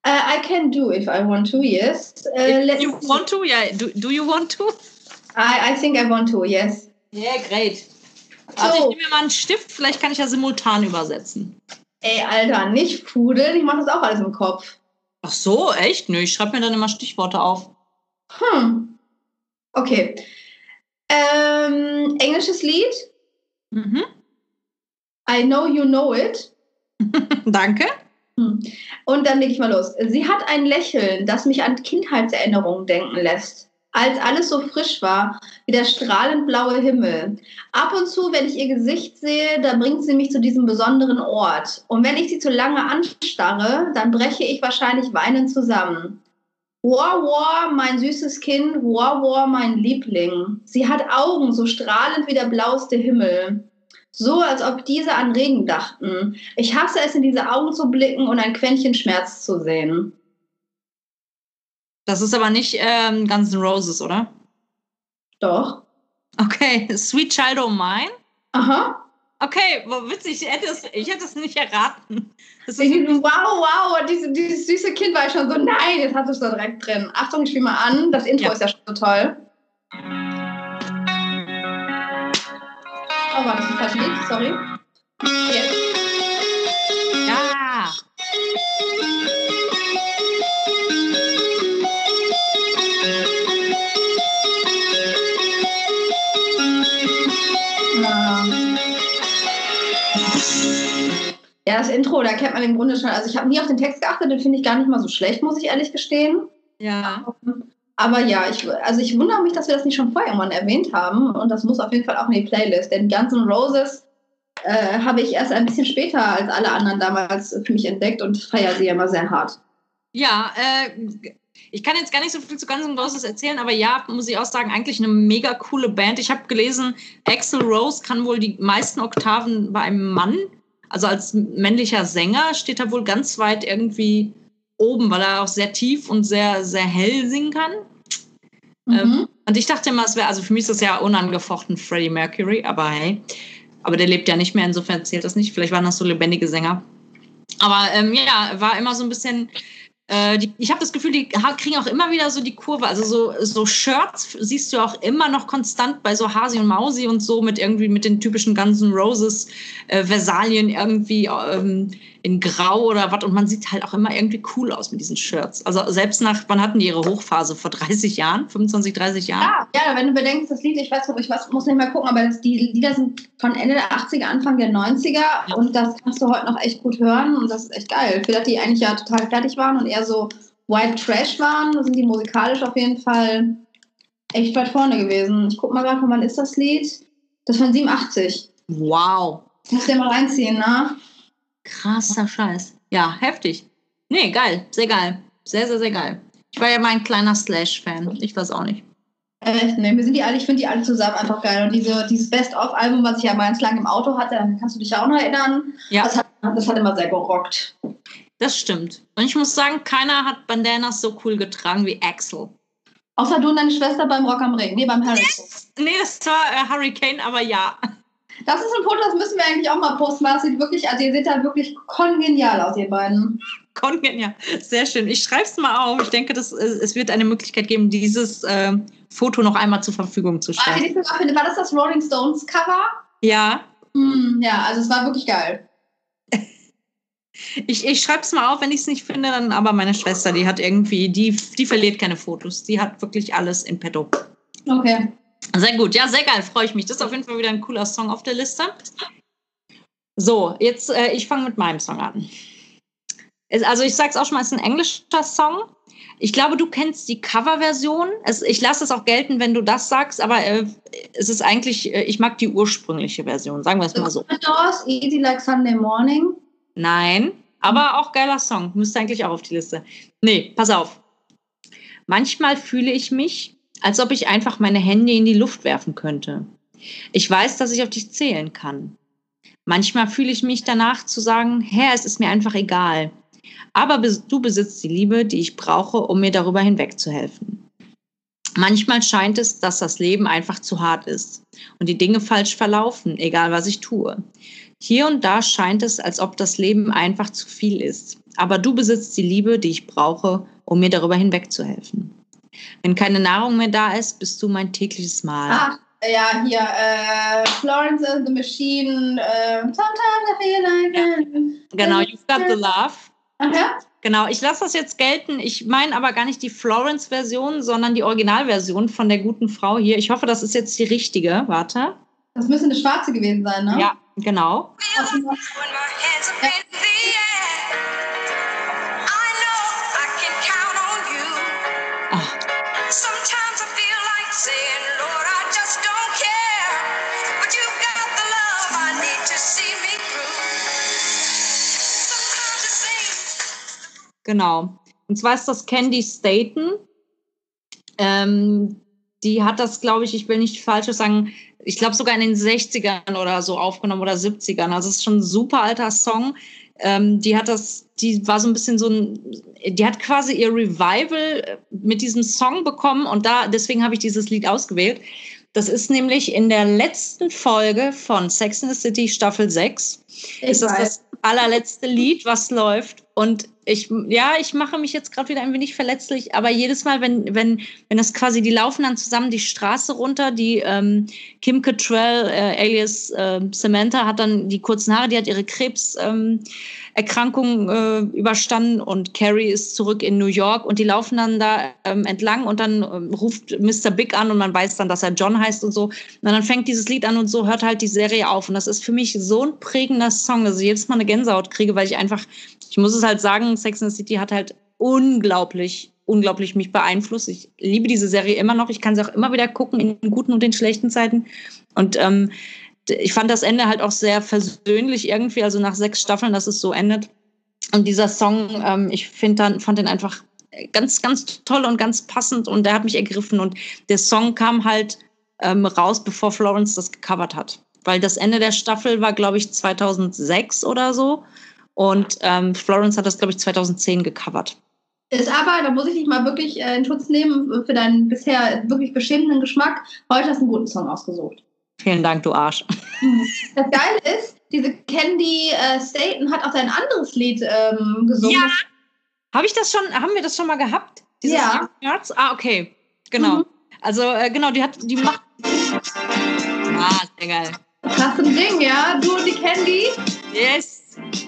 Uh, I can do if I want to, yes. Uh, if you want to? Yeah, do, do you want to? I, I think I want to, yes. Yeah, great. Also so. Ich nehme mir mal einen Stift, vielleicht kann ich ja simultan übersetzen. Ey, Alter, nicht fudeln, ich mache das auch alles im Kopf. Ach so, echt? Nö, ich schreibe mir dann immer Stichworte auf. Hm. Okay. Ähm, englisches Lied. Mhm. I know you know it. Danke. Hm. Und dann leg ich mal los. Sie hat ein Lächeln, das mich an Kindheitserinnerungen denken lässt. Als alles so frisch war, wie der strahlend blaue Himmel. Ab und zu, wenn ich ihr Gesicht sehe, da bringt sie mich zu diesem besonderen Ort. Und wenn ich sie zu lange anstarre, dann breche ich wahrscheinlich weinend zusammen. Wow, wow, mein süßes Kind, wow, wow, mein Liebling. Sie hat Augen, so strahlend wie der blaueste Himmel. So, als ob diese an Regen dachten. Ich hasse es, in diese Augen zu blicken und ein Quäntchen Schmerz zu sehen. Das ist aber nicht ähm, Guns N' Roses, oder? Doch. Okay, Sweet Child O' Mine? Aha. Okay, witzig, ich hätte es, ich hätte es nicht erraten. Das ist wow, wow, diese, dieses süße Kind war schon so, nein, jetzt hat es da direkt drin. Achtung, ich spiele mal an, das Intro ja. ist ja schon so toll. Oh, war das ein falsches Lied? Sorry. Jetzt. Ja. Ja, das Intro, da kennt man im Grunde schon, also ich habe nie auf den Text geachtet, den finde ich gar nicht mal so schlecht, muss ich ehrlich gestehen. Ja. Aber ja, ich, also ich wundere mich, dass wir das nicht schon vorher irgendwann erwähnt haben und das muss auf jeden Fall auch in die Playlist, denn Guns N' Roses äh, habe ich erst ein bisschen später als alle anderen damals für mich entdeckt und feiere sie immer sehr hart. Ja, äh, ich kann jetzt gar nicht so viel zu Guns N' Roses erzählen, aber ja, muss ich auch sagen, eigentlich eine mega coole Band. Ich habe gelesen, Axl Rose kann wohl die meisten Oktaven bei einem Mann. Also als männlicher Sänger steht er wohl ganz weit irgendwie oben, weil er auch sehr tief und sehr, sehr hell singen kann. Mhm. Ähm, und ich dachte immer, es wäre, also für mich ist das ja unangefochten Freddie Mercury, aber hey, aber der lebt ja nicht mehr, insofern zählt das nicht. Vielleicht waren das so lebendige Sänger. Aber ähm, ja, war immer so ein bisschen, äh, die, ich habe das Gefühl, die kriegen auch immer wieder so die Kurve. Also so, so Shirts siehst du auch immer noch konstant bei so Hasi und Mausi und so mit irgendwie mit den typischen Guns N' Roses äh, Versalien irgendwie ähm, in Grau oder was. Und man sieht halt auch immer irgendwie cool aus mit diesen Shirts. Also selbst nach, wann hatten die ihre Hochphase? Vor dreißig Jahren? fünfundzwanzig, dreißig Jahren? Ja, ja, wenn du bedenkst, das Lied, ich weiß nicht, ich weiß, muss nicht mal gucken, aber das, die Lieder sind von Ende der achtziger, Anfang der neunziger ja. Und das kannst du heute noch echt gut hören und das ist echt geil. Für das die eigentlich ja total fertig waren und eher so White Trash waren, sind die musikalisch auf jeden Fall echt weit vorne gewesen. Ich guck mal gerade, wann ist das Lied? Das ist von siebenundachtzig. Wow. Muss der mal reinziehen, ne? Krasser Scheiß. Ja, heftig. Nee, geil. Sehr geil. Sehr, sehr, sehr geil. Ich war ja mal ein kleiner Slash-Fan. Ich weiß auch nicht. Echt? Nee, wir sind die alle, ich finde die alle zusammen einfach geil. Und diese, dieses Best-of-Album, was ich ja mal ganz lang im Auto hatte, dann kannst du dich ja auch noch erinnern. Ja. Das hat, das hat immer sehr gerockt. Das stimmt. Und ich muss sagen, keiner hat Bandanas so cool getragen wie Axl. Außer du und deine Schwester beim Rock am Ring. Nee, beim Hurricane. Yes. Nee, das war äh, Hurricane, aber ja. Das ist ein Foto, das müssen wir eigentlich auch mal posten, weil das sieht wirklich, also ihr seht da wirklich kongenial aus, ihr beiden. Kongenial, sehr schön. Ich schreibe es mal auf. Ich denke, dass, es wird eine Möglichkeit geben, dieses äh, Foto noch einmal zur Verfügung zu stellen. War das das Rolling Stones Cover? Ja. Hm, ja, also es war wirklich geil. Ich, ich schreibe es mal auf, wenn ich es nicht finde, dann aber meine Schwester, die hat irgendwie, die, die verliert keine Fotos. Die hat wirklich alles in petto. Okay. Sehr gut, ja, sehr geil, freue ich mich. Das ist auf jeden Fall wieder ein cooler Song auf der Liste. So, jetzt, äh, ich fange mit meinem Song an. Es, also ich sag's auch schon mal, es ist ein englischer Song. Ich glaube, du kennst die Coverversion. Es, ich lasse es auch gelten, wenn du das sagst, aber äh, es ist eigentlich, äh, ich mag die ursprüngliche Version, sagen wir es mal so. Easy Like Sunday Morning. Nein, aber auch geiler Song. Müsste eigentlich auch auf die Liste. Nee, pass auf. Manchmal fühle ich mich, als ob ich einfach meine Hände in die Luft werfen könnte. Ich weiß, dass ich auf dich zählen kann. Manchmal fühle ich mich danach zu sagen, Herr, es ist mir einfach egal. Aber du besitzt die Liebe, die ich brauche, um mir darüber hinwegzuhelfen. Manchmal scheint es, dass das Leben einfach zu hart ist und die Dinge falsch verlaufen, egal was ich tue. Hier und da scheint es, als ob das Leben einfach zu viel ist. Aber du besitzt die Liebe, die ich brauche, um mir darüber hinwegzuhelfen. Wenn keine Nahrung mehr da ist, bist du mein tägliches Mahl. Ah, ja, hier, äh, Florence and the Machine, äh, Sometimes I feel like... Ja. Genau, You've Got the Love. Aha. Genau, ich lasse das jetzt gelten. Ich meine aber gar nicht die Florence-Version, sondern die Originalversion von der guten Frau hier. Ich hoffe, das ist jetzt die richtige. Warte. Das müsste eine schwarze gewesen sein, ne? Ja, genau. Ja. Genau. Und zwar ist das Candy Staten. Ähm, die hat das, glaube ich, ich will nicht Falsches sagen, ich glaube sogar in den sechzigern oder so aufgenommen oder siebzigern. Also es ist schon ein super alter Song. Ähm, die hat das, die war so ein bisschen so ein, die hat quasi ihr Revival mit diesem Song bekommen und da, deswegen habe ich dieses Lied ausgewählt. Das ist nämlich in der letzten Folge von Sex and the City Staffel sechs. Ich ist das weiß. Das allerletzte Lied, was läuft. Und ich, ja, ich mache mich jetzt gerade wieder ein wenig verletzlich, aber jedes Mal, wenn, wenn, wenn das quasi, die laufen dann zusammen die Straße runter, die ähm, Kim Cattrall, äh, alias äh, Samantha, hat dann die kurzen Haare, die hat ihre Krebserkrankung äh, überstanden und Carrie ist zurück in New York und die laufen dann da ähm, entlang und dann ähm, ruft Mister Big an und man weiß dann, dass er John heißt und so. Und dann fängt dieses Lied an und so hört halt die Serie auf. Und das ist für mich so ein prägender Song, dass ich jedes Mal eine Gänsehaut kriege, weil ich einfach, ich muss es halt sagen, Sex and the City hat halt unglaublich, unglaublich mich beeinflusst. Ich liebe diese Serie immer noch. Ich kann sie auch immer wieder gucken, in den guten und den schlechten Zeiten. Und ähm, ich fand das Ende halt auch sehr versöhnlich irgendwie, also nach sechs Staffeln, dass es so endet. Und dieser Song, ähm, ich find dann, fand den einfach ganz, ganz toll und ganz passend und der hat mich ergriffen. Und der Song kam halt ähm, raus, bevor Florence das gecovert hat. Weil das Ende der Staffel war, glaube ich, zweitausendsechs oder so. Und ähm, Florence hat das, glaube ich, zweitausendzehn gecovert. Ist aber, da muss ich dich mal wirklich äh, in Schutz nehmen für deinen bisher wirklich beschämenden Geschmack. Heute hast du einen guten Song ausgesucht. Vielen Dank, du Arsch. Das Geile ist, diese Candy äh, Staten hat auch ein anderes Lied ähm, gesungen. Ja. Habe ich das schon, haben wir das schon mal gehabt? Dieses ja. Herz? Ah, okay. Genau. Mhm. Also, äh, genau, die hat, die macht. Ah, sehr geil. Das ist ein Ding, ja? Du und die Candy? Yes.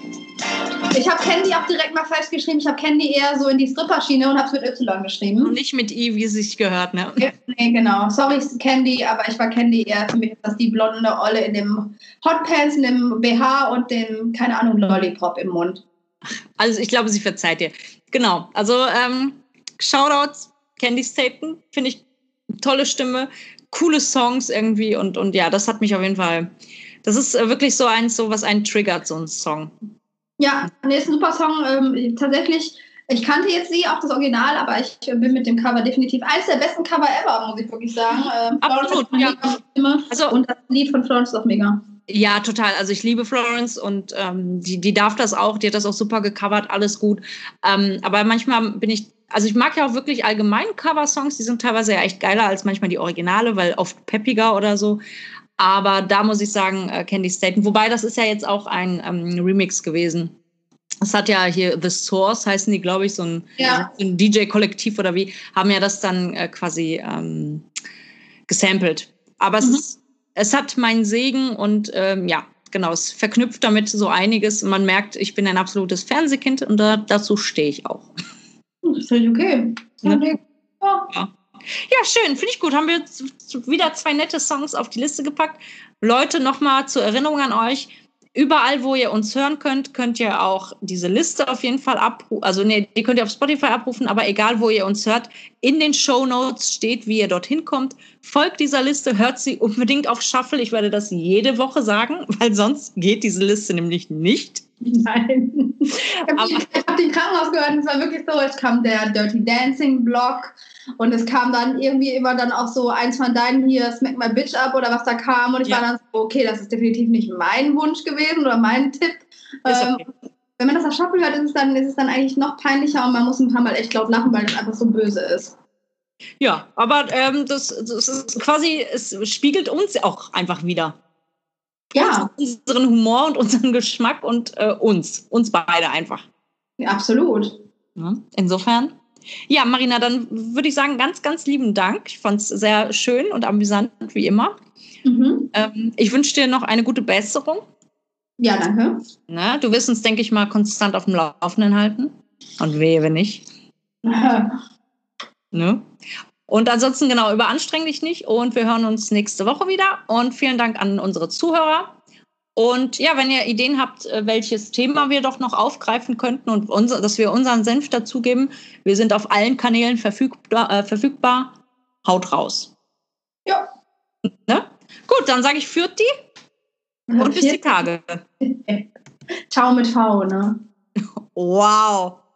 Ich habe Candy auch direkt mal falsch geschrieben. Ich habe Candy eher so in die Stripper-Schiene und habe es mit Y geschrieben. Und nicht mit I, wie es sich gehört, ne? Nee, genau. Sorry, Candy, aber ich war Candy eher für mich, dass die blonde Olle in dem Hotpants, in dem B H und dem, keine Ahnung, Lollipop im Mund. Also ich glaube, sie verzeiht dir. Genau, also ähm, Shoutouts, Candy Staten, finde ich tolle Stimme, coole Songs irgendwie und, und ja, das hat mich auf jeden Fall, das ist wirklich so eins, so was einen triggert, so ein Song. Ja, nee, ist ein super Song. Ähm, tatsächlich, ich kannte jetzt sie, auch das Original, aber ich bin mit dem Cover definitiv eines der besten Cover ever, muss ich wirklich sagen. Ähm, Absolut, ja. Stimme also, und das Lied von Florence ist auch mega. Ja, total. Also ich liebe Florence und ähm, die, die darf das auch, die hat das auch super gecovert, alles gut. Ähm, aber manchmal bin ich, also ich mag ja auch wirklich allgemein Cover-Songs, die sind teilweise ja echt geiler als manchmal die Originale, weil oft peppiger oder so. Aber da muss ich sagen, äh, Candy Staten. Wobei, das ist ja jetzt auch ein ähm, Remix gewesen. Es hat ja hier The Source, heißen die, glaube ich, so ein, ja. so ein D J-Kollektiv oder wie, haben ja das dann äh, quasi ähm, gesampelt. Aber mhm. es, ist, es hat meinen Segen und ähm, ja, genau, es verknüpft damit so einiges. Man merkt, ich bin ein absolutes Fernsehkind und da, dazu stehe ich auch. Das ist völlig okay. Ne? Ja. ja. Ja, schön, finde ich gut. Haben wir wieder zwei nette Songs auf die Liste gepackt. Leute, nochmal zur Erinnerung an euch. Überall, wo ihr uns hören könnt, könnt ihr auch diese Liste auf jeden Fall abrufen. Also nee, die könnt ihr auf Spotify abrufen, aber egal, wo ihr uns hört, in den Shownotes steht, wie ihr dorthin kommt. Folgt dieser Liste, hört sie unbedingt auf Shuffle. Ich werde das jede Woche sagen, weil sonst geht diese Liste nämlich nicht. Nein. Ich habe hab den Krankenhaus gehört und es war wirklich so, es kam der Dirty Dancing Blog und es kam dann irgendwie immer dann auch so eins von deinen hier, Smack My Bitch Up oder was da kam und ich ja. war dann so, okay, das ist definitiv nicht mein Wunsch gewesen oder mein Tipp. Ähm, okay. Wenn man das auf Shuffle hört, ist es, dann, ist es dann eigentlich noch peinlicher und man muss ein paar Mal echt laut lachen, weil das einfach so böse ist. Ja, aber ähm, das, das ist quasi, es spiegelt uns auch einfach wieder. Ja. Unseren Humor und unseren Geschmack und äh, uns. Uns beide einfach. Ja, absolut. Ja, insofern. Ja, Marina, dann würde ich sagen, ganz, ganz lieben Dank. Ich fand es sehr schön und amüsant, wie immer. Mhm. Ähm, ich wünsche dir noch eine gute Besserung. Ja, danke. Na, du wirst uns, denke ich mal, konstant auf dem Laufenden halten. Und wehe, wenn nicht. Ne? Und ansonsten, genau, überanstreng dich nicht. Und wir hören uns nächste Woche wieder. Und vielen Dank an unsere Zuhörer. Und ja, wenn ihr Ideen habt, welches Thema wir doch noch aufgreifen könnten und unser, dass wir unseren Senf dazugeben, wir sind auf allen Kanälen verfügbar. Äh, verfügbar. Haut raus. Ja. Ne? Gut, dann sage ich führt die und bis die Tage. Ciao mit V, ne? Wow.